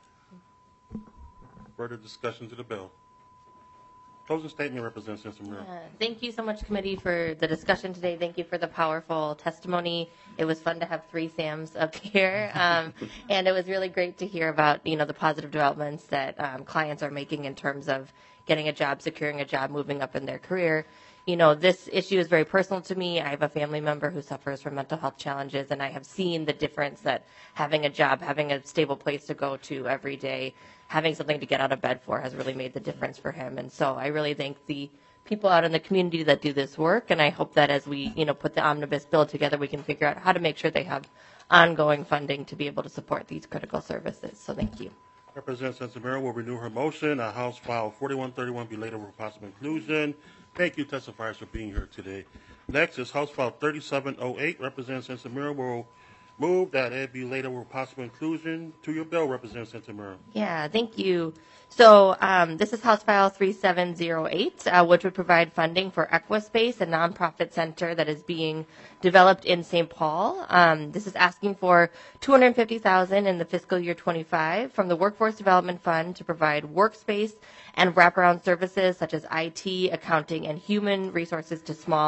Further discussion to the bill. Closing statement, Representative Samir. Thank you so much, committee, for the discussion today. Thank you for the powerful testimony. It was fun to have 3 Sams up here, and it was really great to hear about the positive developments that clients are making in terms of getting a job, securing a job, moving up in their career. This issue is very personal to me. I have a family member who suffers from mental health challenges, and I have seen the difference that having a job, having a stable place to go to every day, having something to get out of bed for has really made the difference for him. And so I really thank the people out in the community that do this work, and I hope that as we put the omnibus bill together, we can figure out how to make sure they have ongoing funding to be able to support these critical services. So thank you. Representative Samira will renew her motion. House File 4131 be laid over for possible inclusion. Thank you, testifiers, for being here today. Next is House File 3708. Representative Samira will move that it be laid over for possible inclusion. To your bill, Representative Samira. Yeah, thank you. So this is House File 3708, which would provide funding for Equispace, a nonprofit center that is being developed in St. Paul. This is asking for $250,000 in the fiscal year 25 from the Workforce Development Fund to provide workspace and wraparound services such as IT, accounting, and human resources to small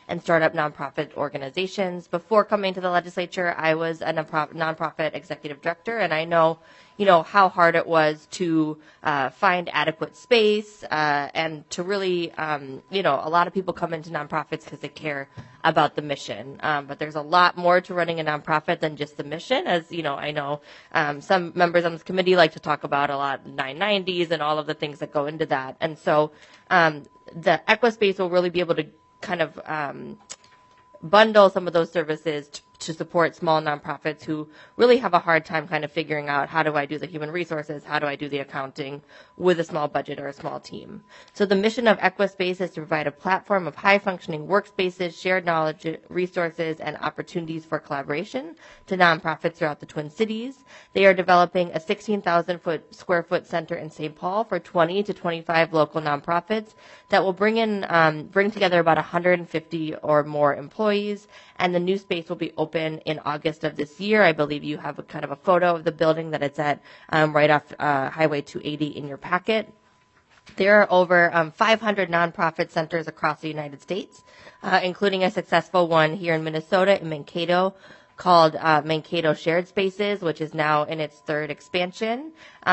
and startup nonprofit organizations. Before coming to the legislature, I was a nonprofit executive director, and I know, how hard it was to find adequate space and to really, a lot of people come into nonprofits because they care about the mission. But there's a lot more to running a nonprofit than just the mission. As I know some members on this committee like to talk about a lot 990s and all of the things that go into that. And so the Equispace will really be able to kind of bundle some of those services to support small nonprofits who really have a hard time kind of figuring out, how do I do the human resources, how do I do the accounting with a small budget or a small team. So the mission of Equispace is to provide a platform of high-functioning workspaces, shared knowledge, resources, and opportunities for collaboration to nonprofits throughout the Twin Cities. They are developing a 16,000 square foot center in St. Paul for 20 to 25 local nonprofits that will bring together about 150 or more employees, and the new space will be open in August of this year. I believe you have a kind of a photo of the building that it's at right off Highway 280 in your packet. There are over 500 nonprofit centers across the United States, including a successful one here in Minnesota in Mankato called Mankato Shared Spaces, which is now in its third expansion.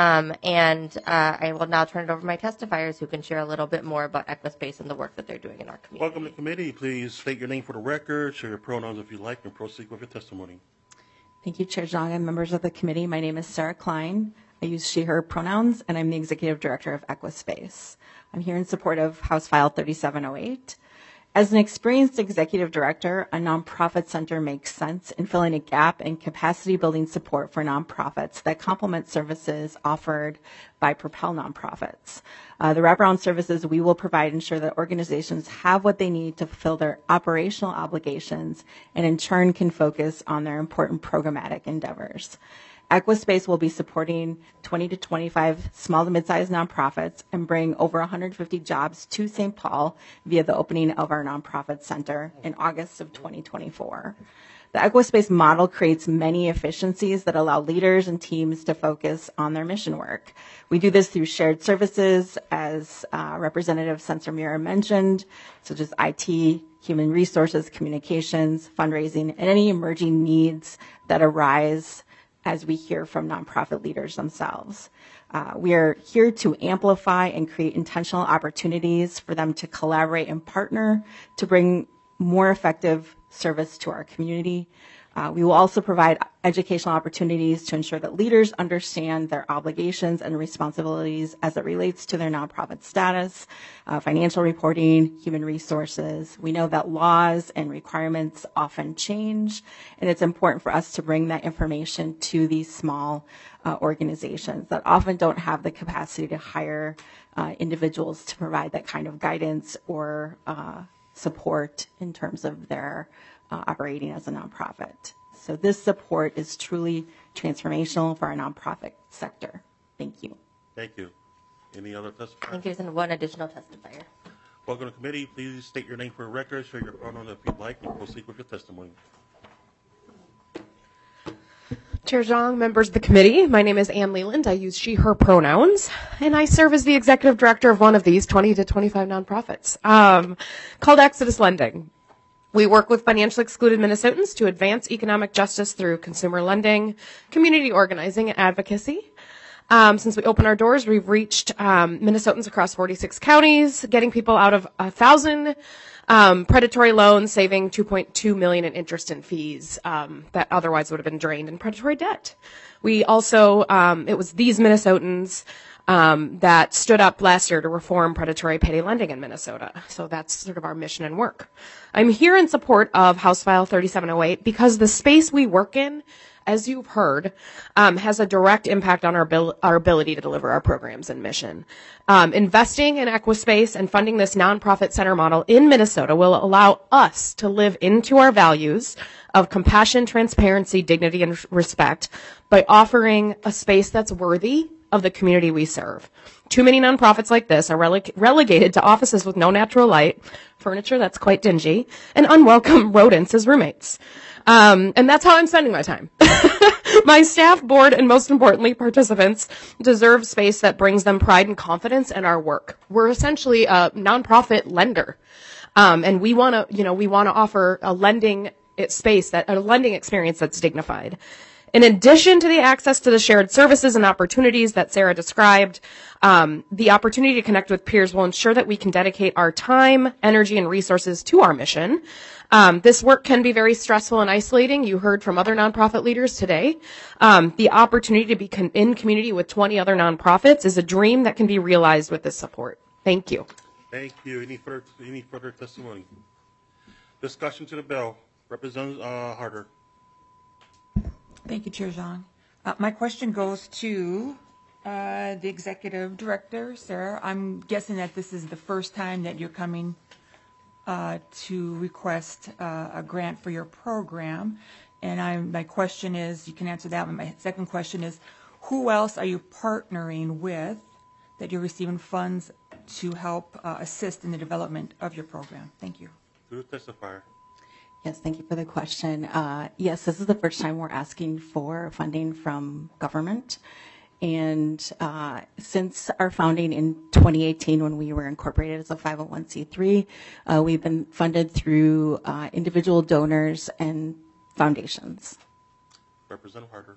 I will now turn it over to my testifiers who can share a little bit more about Equispace and the work that they're doing in our community. Welcome to the committee. Please state your name for the record, share your pronouns if you like, and proceed with your testimony. Thank you, Chair Zhang and members of the committee. My name is Sarah Klein. I use she, her pronouns, and I'm the Executive Director of Equispace. I'm here in support of House File 3708. As an experienced executive director, a nonprofit center makes sense in filling a gap in capacity building support for nonprofits that complement services offered by Propel nonprofits. The wraparound services we will provide ensure that organizations have what they need to fulfill their operational obligations and in turn can focus on their important programmatic endeavors. Equispace will be supporting 20 to 25 small to mid-sized nonprofits and bring over 150 jobs to St. Paul via the opening of our nonprofit center in August of 2024. The Equispace model creates many efficiencies that allow leaders and teams to focus on their mission work. We do this through shared services, as Representative Sensor-Mira mentioned, such as IT, human resources, communications, fundraising, and any emerging needs that arise as we hear from nonprofit leaders themselves. We are here to amplify and create intentional opportunities for them to collaborate and partner to bring more effective service to our community. We will also provide educational opportunities to ensure that leaders understand their obligations and responsibilities as it relates to their nonprofit status, financial reporting, human resources. We know that laws and requirements often change, and it's important for us to bring that information to these small organizations that often don't have the capacity to hire individuals to provide that kind of guidance or support in terms of their operating as a nonprofit. So this support is truly transformational for our nonprofit sector. Thank you. Thank you. Any other testifiers? I think there's one additional testifier. Welcome to the committee. Please state your name for the record, share your pronouns if you'd like, and proceed with your testimony. Chair Zhang, members of the committee, my name is Ann Leland. I use she, her pronouns, and I serve as the executive director of one of these 20 to 25 nonprofits called Exodus Lending. We work with financially excluded Minnesotans to advance economic justice through consumer lending, community organizing, and advocacy. Since we opened our doors, we've reached Minnesotans across 46 counties, getting people out of 1,000 predatory loans, saving $2.2 million in interest and fees that otherwise would have been drained in predatory debt. We also, it was these Minnesotans that stood up last year to reform predatory payday lending in Minnesota. So that's sort of our mission and work. I'm here in support of House File 3708 because the space we work in, as you've heard, has a direct impact on our ability to deliver our programs and mission. Investing in Equispace and funding this nonprofit center model in Minnesota will allow us to live into our values of compassion, transparency, dignity, and respect by offering a space that's worthy of the community we serve. Too many nonprofits like this are relegated to offices with no natural light, furniture that's quite dingy, and unwelcome rodents as roommates. And that's how I'm spending my time. My staff, board, and most importantly, participants deserve space that brings them pride and confidence in our work. We're essentially a nonprofit lender. And we want to offer a lending experience that's dignified. In addition to the access to the shared services and opportunities that Sarah described, the opportunity to connect with peers will ensure that we can dedicate our time, energy, and resources to our mission. This work can be very stressful and isolating. You heard from other nonprofit leaders today. The opportunity to be in community with 20 other nonprofits is a dream that can be realized with this support. Thank you. Thank you. Any further testimony? Discussion to the bill. Representative Harder. Thank you, Chair Zhang. My question goes to the Executive Director, Sarah. I'm guessing that this is the first time that you're coming to request a grant for your program. And my question is, you can answer that one. My second question is, who else are you partnering with that you're receiving funds to help assist in the development of your program? Thank you. To the testifier. Yes, thank you for the question. Yes, this is the first time we're asking for funding from government. And since our founding in 2018, when we were incorporated as a 501c3, we've been funded through individual donors and foundations. Representative Harder.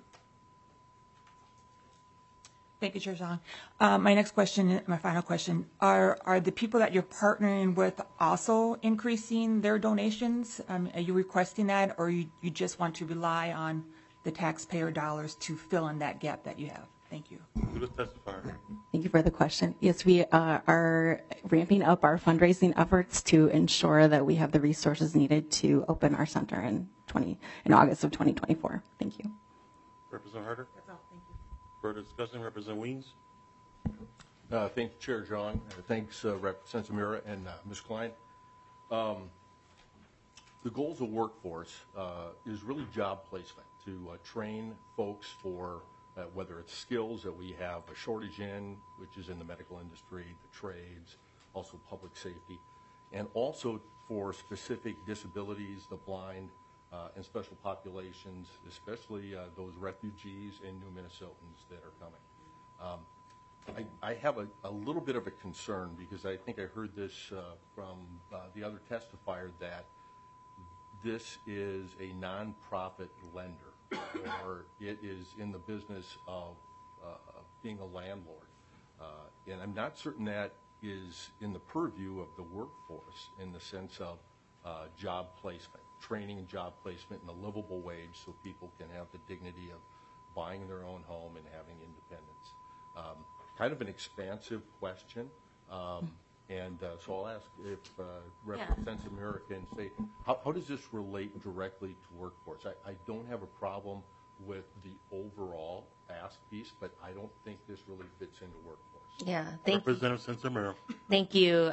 Thank you, Chair Zhang. My next question, my final question, are the people that you're partnering with also increasing their donations? Are you requesting that, or you just want to rely on the taxpayer dollars to fill in that gap that you have? Thank you. To the testifier. Thank you for the question. Yes, we are ramping up our fundraising efforts to ensure that we have the resources needed to open our center in August of 2024. Thank you. Representative Harder. That's all. Thank you. Further discussion, Representative Weems. Thank you, Chair Zhang. Thanks, Representative Mira and Ms. Klein. The goals of workforce is really job placement, to train folks for whether it's skills that we have a shortage in, which is in the medical industry, the trades, also public safety, and also for specific disabilities, the blind, and special populations, especially those refugees and new Minnesotans that are coming. I have a little bit of a concern, because I think I heard this from the other testifier, that this is a nonprofit lender, or it is in the business of being a landlord. And I'm not certain that is in the purview of the workforce in the sense of job placement, training and job placement in a livable wage so people can have the dignity of buying their own home and having independence. Kind of an expansive question. So I'll ask if Representative Mira can say, how does this relate directly to workforce? I don't have a problem with the overall ask piece, but I don't think this really fits into workforce. Yeah, thank you. Representative Mira. Thank you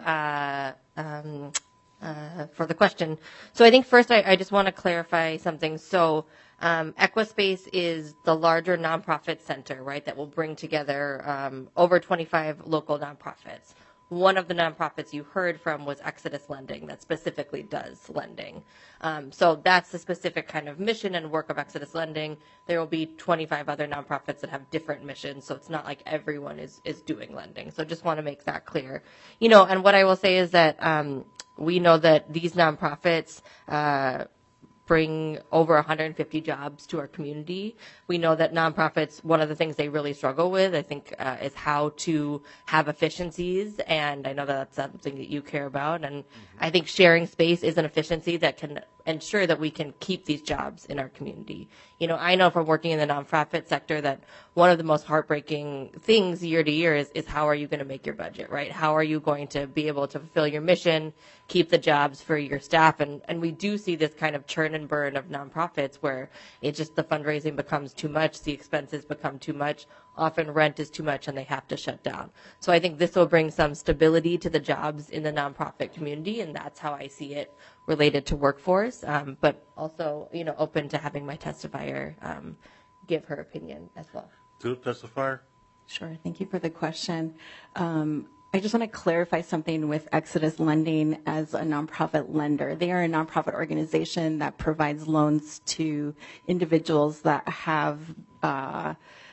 for the question. So I think first I just want to clarify something. So Equispace is the larger nonprofit center, right, that will bring together over 25 local nonprofits. One of the nonprofits you heard from was Exodus Lending, that specifically does lending. So that's the specific kind of mission and work of Exodus Lending. There will be 25 other nonprofits that have different missions, so it's not like everyone is doing lending. So just want to make that clear. And what I will say is that we know that these nonprofits bring over 150 jobs to our community. We know that nonprofits, one of the things they really struggle with, I think, is how to have efficiencies, and I know that that's something that you care about, and I think sharing space is an efficiency that can ensure that we can keep these jobs in our community. I know from working in the nonprofit sector that one of the most heartbreaking things year to year is how are you going to make your budget, right? How are you going to be able to fulfill your mission, keep the jobs for your staff? And we do see this kind of churn and burn of nonprofits where it just, the fundraising becomes too much, the expenses become too much, often rent is too much, and they have to shut down. So I think this will bring some stability to the jobs in the nonprofit community, and that's how I see it related to workforce, but also, open to having my testifier give her opinion as well. To the testifier. Sure. Thank you for the question. I just want to clarify something with Exodus Lending as a nonprofit lender. They are a nonprofit organization that provides loans to individuals that have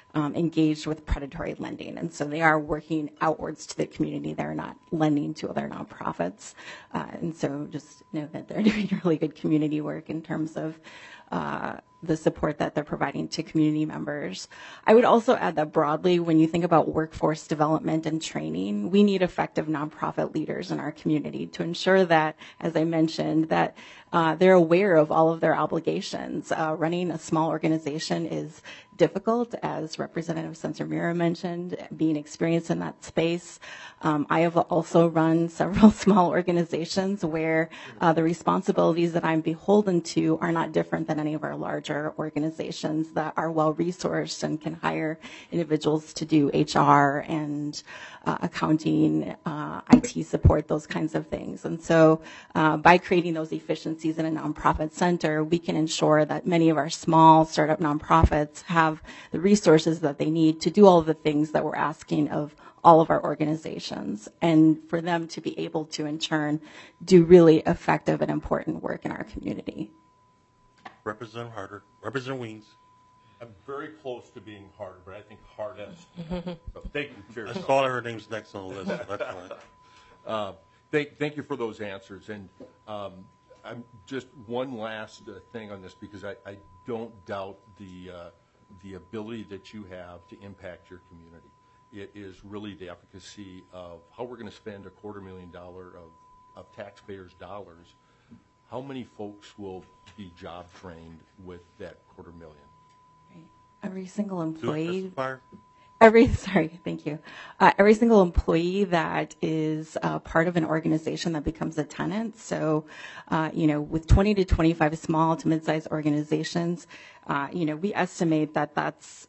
engaged with predatory lending. And so they are working outwards to the community. They're not lending to other nonprofits. And so just know that they're doing really good community work in terms of the support that they're providing to community members. I would also add that broadly, when you think about workforce development and training, we need effective nonprofit leaders in our community to ensure that, as I mentioned, that they're aware of all of their obligations. Running a small organization is difficult, as Representative Spencer-Mira mentioned, being experienced in that space. I have also run several small organizations where the responsibilities that I'm beholden to are not different than any of our larger organizations that are well-resourced and can hire individuals to do HR and accounting, IT support, those kinds of things. And so by creating those efficiencies in a nonprofit center, we can ensure that many of our small startup nonprofits have the resources that they need to do all of the things that we're asking of all of our organizations, and for them to be able to, in turn, do really effective and important work in our community. Representative Harder. Representative Weems. I'm very close to being Harder, but I think hardest. So thank you, Chair. I saw her name's next on the list. That's fine. Thank you for those answers. And I'm just one last thing on this, because I don't doubt the ability that you have to impact your community. It is really the efficacy of how we're going to spend $250,000 of taxpayers' dollars. How many folks will be job trained with that $250,000? Right. Every single employee. Thank you. Every single employee that is part of an organization that becomes a tenant. So, with 20 to 25 small to mid-sized organizations, we estimate that that's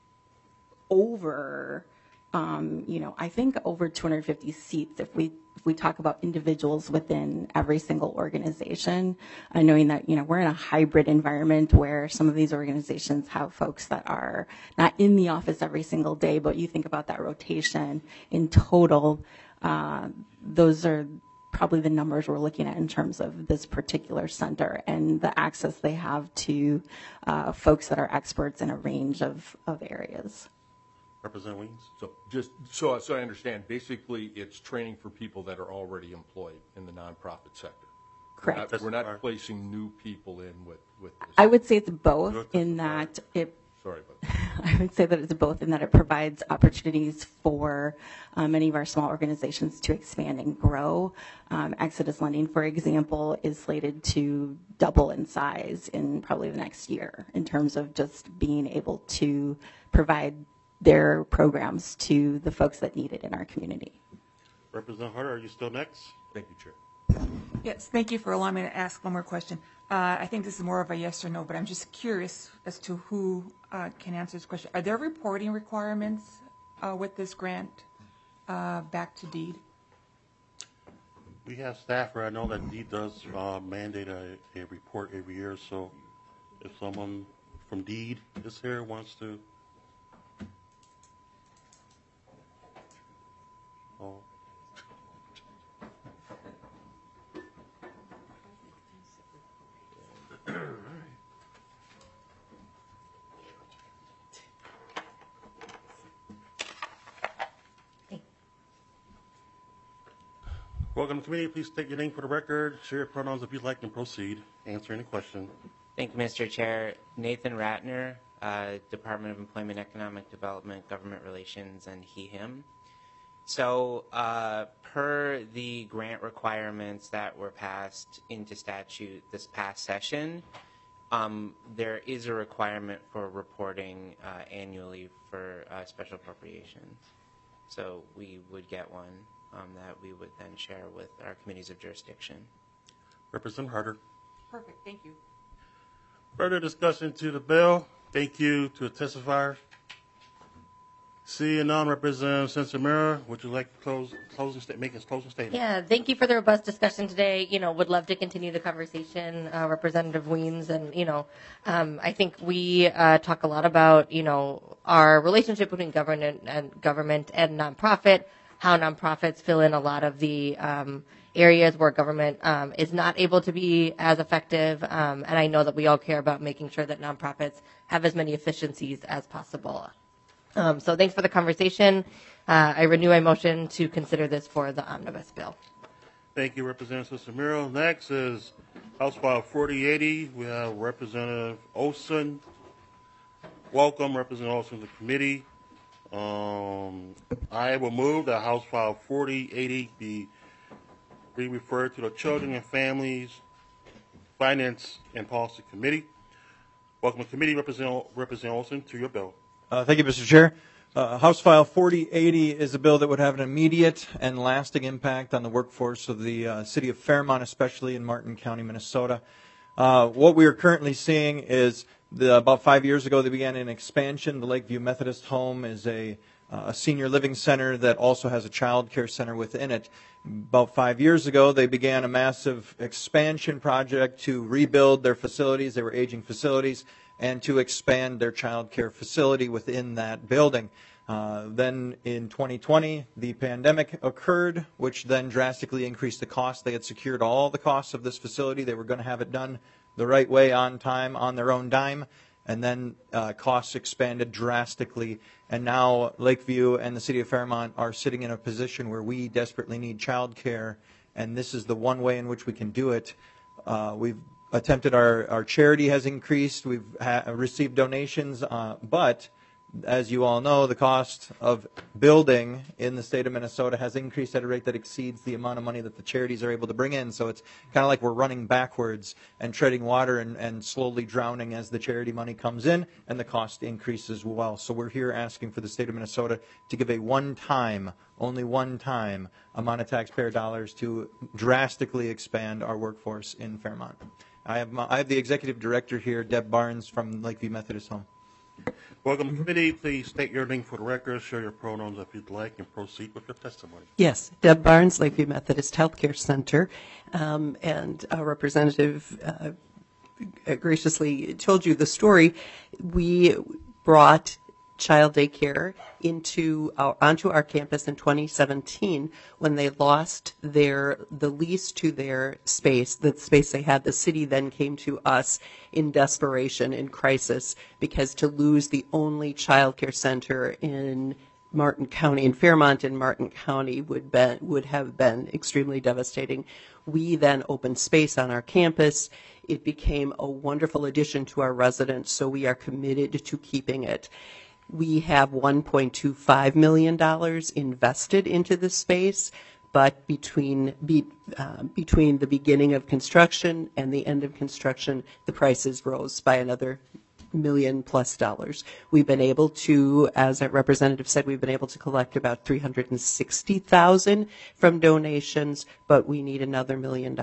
over, I think over 250 seats if we talk about individuals within every single organization, knowing that, we're in a hybrid environment where some of these organizations have folks that are not in the office every single day, but you think about that rotation in total, those are probably the numbers we're looking at in terms of this particular center and the access they have to folks that are experts in a range of areas. Representative Weems. So just so I understand, basically it's training for people that are already employed in the nonprofit sector. Correct. We're not placing new people in with this. I would say it's both in that it. Sorry about that. I would say that it's both in that it provides opportunities for many of our small organizations to expand and grow. Exodus Lending, for example, is slated to double in size in probably the next year in terms of just being able to provide their programs to the folks that need it in our community. Representative Harder, are you still next? Thank you, Chair. Yes, thank you for allowing me to ask one more question. I think this is more of a yes or no, but I'm just curious as to who can answer this question. Are there reporting requirements with this grant back to DEED? We have staff where I know that DEED does mandate a report every year, so if someone from DEED is here wants to. Oh. Welcome to the committee. Please state your name for the record. Share your pronouns if you'd like, and proceed. Answer any question. Thank you, Mr. Chair. Nathan Ratner, Department of Employment, Economic Development, Government Relations, and he/him. So per the grant requirements that were passed into statute this past session, there is a requirement for reporting annually for special appropriations. So we would get one that we would then share with our committees of jurisdiction. Representative Harder. Perfect, thank you. Further discussion to the bill. Thank you to the testifier. Seeing none, Representative Spencer-Mira, would you like to make his closing statement? Yeah, thank you for the robust discussion today. Would love to continue the conversation, Representative Weems, and I think we talk a lot about our relationship between government and nonprofit, how nonprofits fill in a lot of the areas where government is not able to be as effective, and I know that we all care about making sure that nonprofits have as many efficiencies as possible. So thanks for the conversation. I renew my motion to consider this for the omnibus bill. Thank you, Representative Samiro. Next is House File 4080. We have Representative Olson. Welcome, Representative Olson, to the committee. I will move that House File 4080 be referred to the Children and Families Finance and Policy Committee. Welcome to committee, Representative Olson, to your bill. Thank you, Mr. Chair. House File 4080 is a bill that would have an immediate and lasting impact on the workforce of the city of Fairmont, especially in Martin County, Minnesota. What we are currently seeing is about 5 years ago, they began an expansion. The Lakeview Methodist Home is a senior living center that also has a child care center within it. About 5 years ago, they began a massive expansion project to rebuild their facilities. They were aging facilities, and to expand their child care facility within that building. Then in 2020, the pandemic occurred, which then drastically increased the cost. They had secured all the costs of this facility. They were going to have it done the right way, on time, on their own dime, and then costs expanded drastically. And now Lakeview and the city of Fairmont are sitting in a position where we desperately need child care, and this is the one way in which we can do it. We've attempted, our charity has increased, we've received donations, but as you all know, the cost of building in the state of Minnesota has increased at a rate that exceeds the amount of money that the charities are able to bring in. So it's kind of like we're running backwards and treading water and slowly drowning as the charity money comes in and the cost increases as well. So we're here asking for the state of Minnesota to give a one-time, only one-time amount of taxpayer dollars to drastically expand our workforce in Fairmont. I have the executive director here, Deb Barnes from Lakeview Methodist Home. Welcome to committee. Please state your name for the record, share your pronouns if you'd like, and proceed with your testimony. Yes, Deb Barnes, Lakeview Methodist Healthcare Center, and our representative graciously told you the story. We brought child daycare onto our campus in 2017 when they lost the lease to their space, the space they had. The city then came to us in desperation, in crisis, because to lose the only child care center in Martin County, in Fairmont and Martin County, would have been extremely devastating. We then opened space on our campus. It became a wonderful addition to our residents, so we are committed to keeping it. We have $1.25 million invested into this space, but between the beginning of construction and the end of construction, the prices rose by another $1 million plus. We've been able to, as our representative said, we've been able to collect about $360,000 from donations, but we need another $1 million.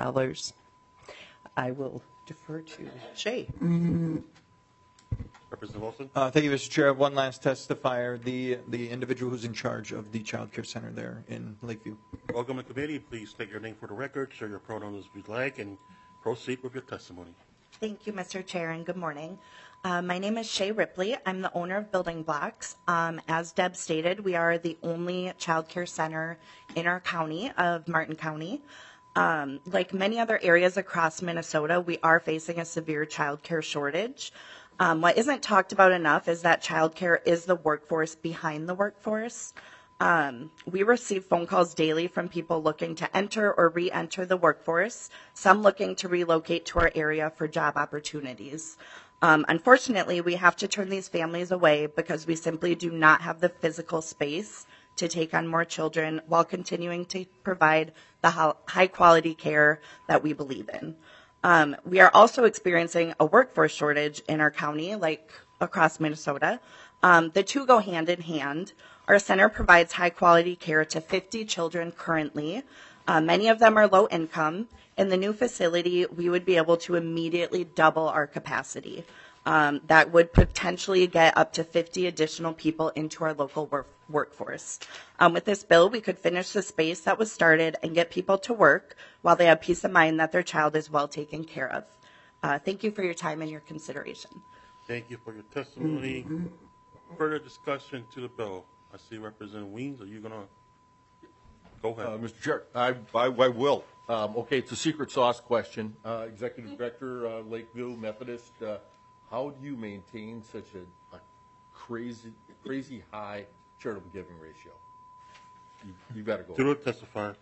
I will defer to Shay. Representative Wilson. Thank you, Mr. Chair. I have one last testifier, the individual who's in charge of the child care center there in Lakeview. Welcome to committee. Please state your name for the record, share your pronouns if you'd like, and proceed with your testimony. Thank you, Mr. Chair, and good morning. My name is Shay Ripley. I'm the owner of Building Blocks. As Deb stated, we are the only child care center in our county of Martin County. Like many other areas across Minnesota, we are facing a severe child care shortage. What isn't talked about enough is that childcare is the workforce behind the workforce. We receive phone calls daily from people looking to enter or re-enter the workforce, some looking to relocate to our area for job opportunities. Unfortunately, we have to turn these families away because we simply do not have the physical space to take on more children while continuing to provide the high quality care that we believe in. We are also experiencing a workforce shortage in our county, like across Minnesota. The two go hand in hand. Our center provides high quality care to 50 children currently. Many of them are low income. In the new facility, we would be able to immediately double our capacity. That would potentially get up to 50 additional people into our local workforce. With this bill, we could finish the space that was started and get people to work while they have peace of mind that their child is well taken care of. Thank you for your time and your consideration. Thank you for your testimony. Further discussion to the bill. I see Representative Weems. Are you going to go ahead? Mr. Chair, I will. Okay, it's a secret sauce question. Executive Director, Lakeview Methodist, how do you maintain such a crazy high charitable giving ratio. You got to go. Do it, testify.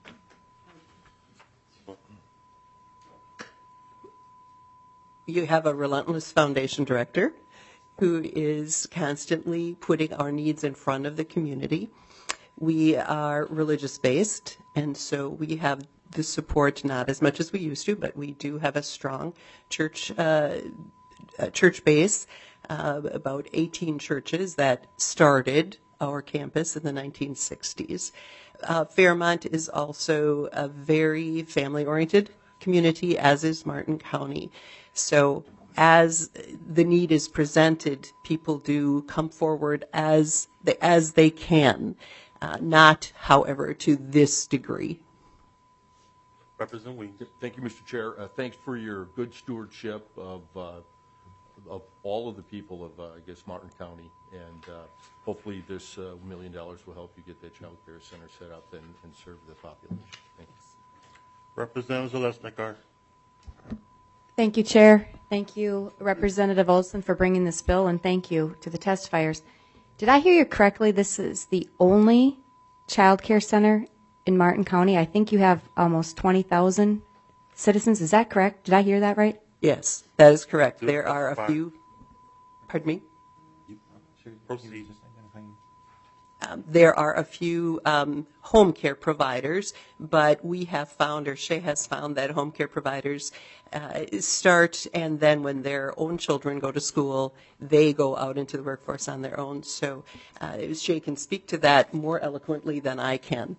You have a relentless foundation director who is constantly putting our needs in front of the community. We are religious based, and so we have the support, not as much as we used to, but we do have a strong church base, about 18 churches that started our campus in the 1960s. Fairmont is also a very family-oriented community, as is Martin County. So as the need is presented, people do come forward as they can, not, however, to this degree. Representative Weems. Thank you, Mr. Chair. Thanks for your good stewardship of all of the people of, I guess, Martin County. And hopefully this $1 million will help you get that child care center set up and serve the population. Thank you. Representative Zalesnikar. Thank you, Chair. Thank you, Representative Olson, for bringing this bill, and thank you to the testifiers. Did I hear you correctly? This is the only child care center in Martin County. I think you have almost 20,000 citizens. Is that correct? Did I hear that right? Yes, that is correct. There are a few. Pardon me? Proceed. There are a few home care providers, but we have found, or Shay has found, that home care providers start, and then when their own children go to school, they go out into the workforce on their own. So Shay can speak to that more eloquently than I can.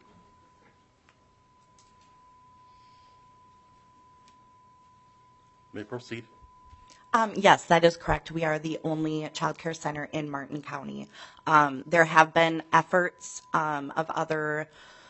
May proceed. Yes, that is correct. We are the only child care center in Martin County. There have been efforts of other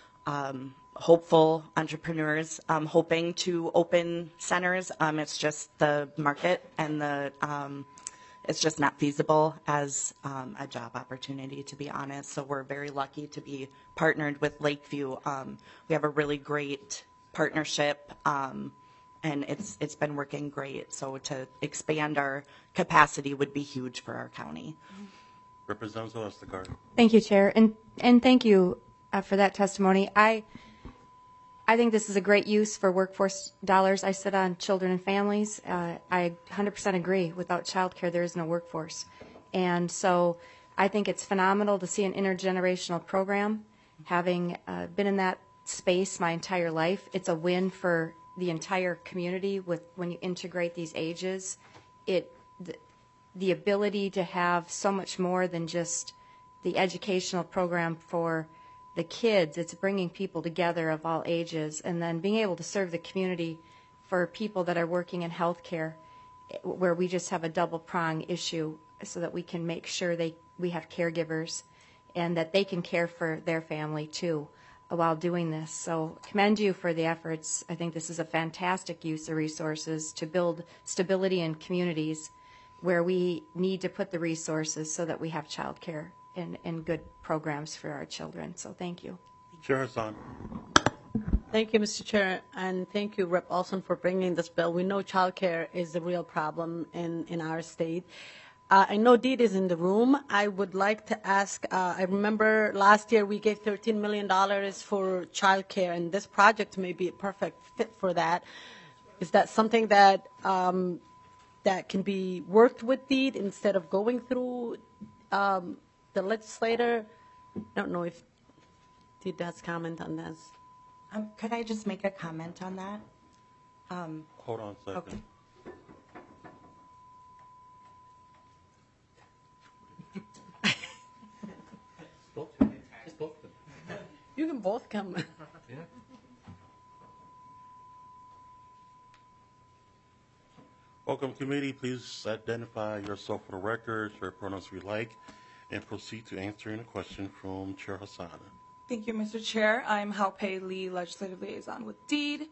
hopeful entrepreneurs hoping to open centers. It's just the market and it's just not feasible as a job opportunity, to be honest. So we're very lucky to be partnered with Lakeview. We have a really great partnership. And it's been working great. So to expand our capacity would be huge for our county. Representative Zalesnikar. Thank you, Chair, and thank you for that testimony. I think this is a great use for workforce dollars. I sit on children and families. I 100% agree. Without child care, there is no workforce. And so I think it's phenomenal to see an intergenerational program. Having been in that space my entire life, it's a win for the entire community. When you integrate these ages, the ability to have so much more than just the educational program for the kids. It's bringing people together of all ages, and then being able to serve the community for people that are working in healthcare, where we just have a double prong issue, so that we can make sure we have caregivers and that they can care for their family too while doing this. So commend you for the efforts. I think this is a fantastic use of resources to build stability in communities where we need to put the resources so that we have child care and good programs for our children. So thank you. Chair Hassan. Thank you, Mr. Chair, and thank you, Rep. Olson, for bringing this bill. We know child care is a real problem in our state. I know Deed is in the room. I would like to ask, I remember last year we gave $13 million for child care, and this project may be a perfect fit for that. Is that something that that can be worked with Deed instead of going through the legislator? I don't know if Deed has comment on this. Could I just make a comment on that? Hold on a second. Okay. You can both come. Welcome, committee. Please identify yourself for the record, your pronouns if you like, and proceed to answering a question from Chair Hassan. Thank you, Mr. Chair. I'm Halpei Lee, Legislative Liaison with Deed.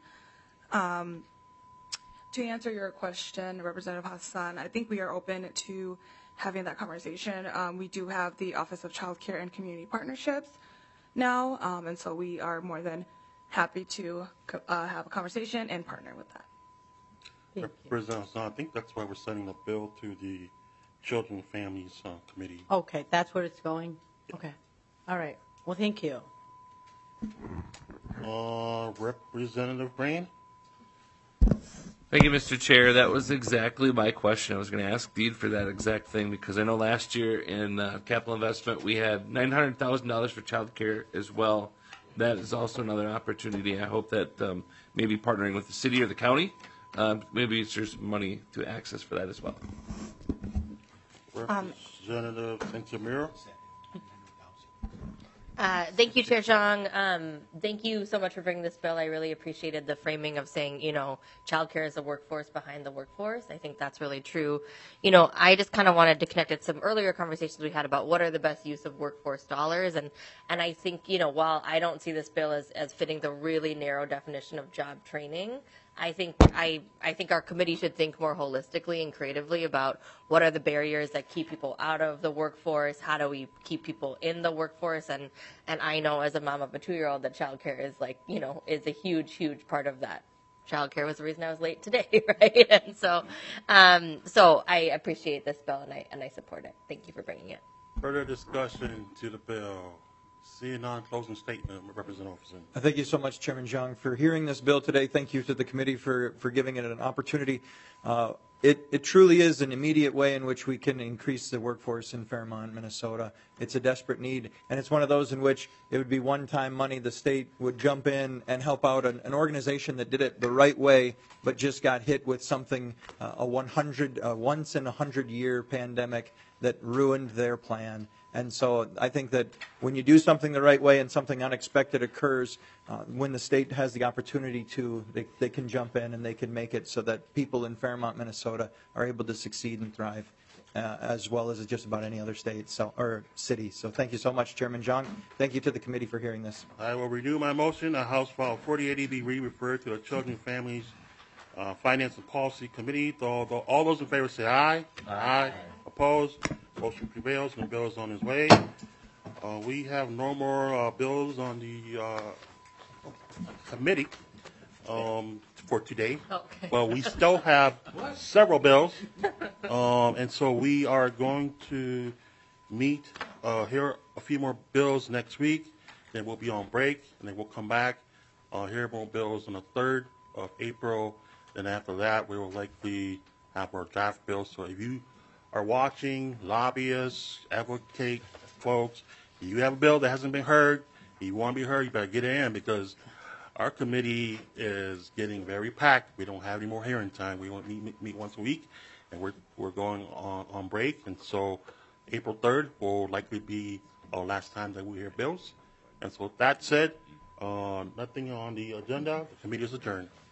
To answer your question, Representative Hassan, I think we are open to having that conversation. We do have the Office of Child Care and Community Partnerships now, and so we are more than happy to have a conversation and partner with that. Representative Hassan, I think that's why we're sending the bill to the Children and Families Committee. Okay, that's where it's going? Okay. All right. Well, thank you. Representative Brain? Thank you, Mr. Chair. That was exactly my question. I was going to ask Deed for that exact thing because I know last year in capital investment we had $900,000 for child care as well. That is also another opportunity. I hope that maybe partnering with the city or the county, maybe there's money to access for that as well. Representative Intamira? Thank you, Chair Zhang. Thank you so much for bringing this bill. I really appreciated the framing of saying, childcare is the workforce behind the workforce. I think that's really true. I just kind of wanted to connect it to some earlier conversations we had about what are the best use of workforce dollars. And I think, while I don't see this bill as fitting the really narrow definition of job training, I think our committee should think more holistically and creatively about what are the barriers that keep people out of the workforce. How do we keep people in the workforce? And I know as a mom of a 2-year-old that childcare is is a huge part of that. Childcare was the reason I was late today, right? And so I appreciate this bill and I support it. Thank you for bringing it. Further discussion to the bill. Seeing none, closing statement, Representative Olson. Thank you so much, Chairman Zhang, for hearing this bill today. Thank you to the committee for giving it an opportunity. It truly is an immediate way in which we can increase the workforce in Fairmont, Minnesota. It's a desperate need, and it's one of those in which it would be one-time money. The state would jump in and help out an organization that did it the right way, but just got hit with something, a once-in-a-100-year pandemic that ruined their plan. And so I think that when you do something the right way and something unexpected occurs, when the state has the opportunity to, they can jump in and they can make it so that people in Fairmont, Minnesota are able to succeed and thrive, as well as just about any other state or city. So thank you so much, Chairman Zhang. Thank you to the committee for hearing this. I will renew my motion that House File 4080 be re-referred to the Children and Families Finance and Policy Committee. All those in favor say aye. Aye. Opposed? Motion prevails and the bill is on its way. We have no more bills on the committee for today. Okay. But we still have several bills. And so we are going to meet, hear a few more bills next week. Then we'll be on break and then we'll come back, hear more bills on the 3rd of April. Then after that, we will likely have our draft bills. So if you are watching, lobbyists, advocate folks, if you have a bill that hasn't been heard, if you want to be heard, you better get in because our committee is getting very packed. We don't have any more hearing time. We only meet once a week, and we're going on break. And so April 3rd will likely be our last time that we hear bills. And so with that said, nothing on the agenda. The committee is adjourned.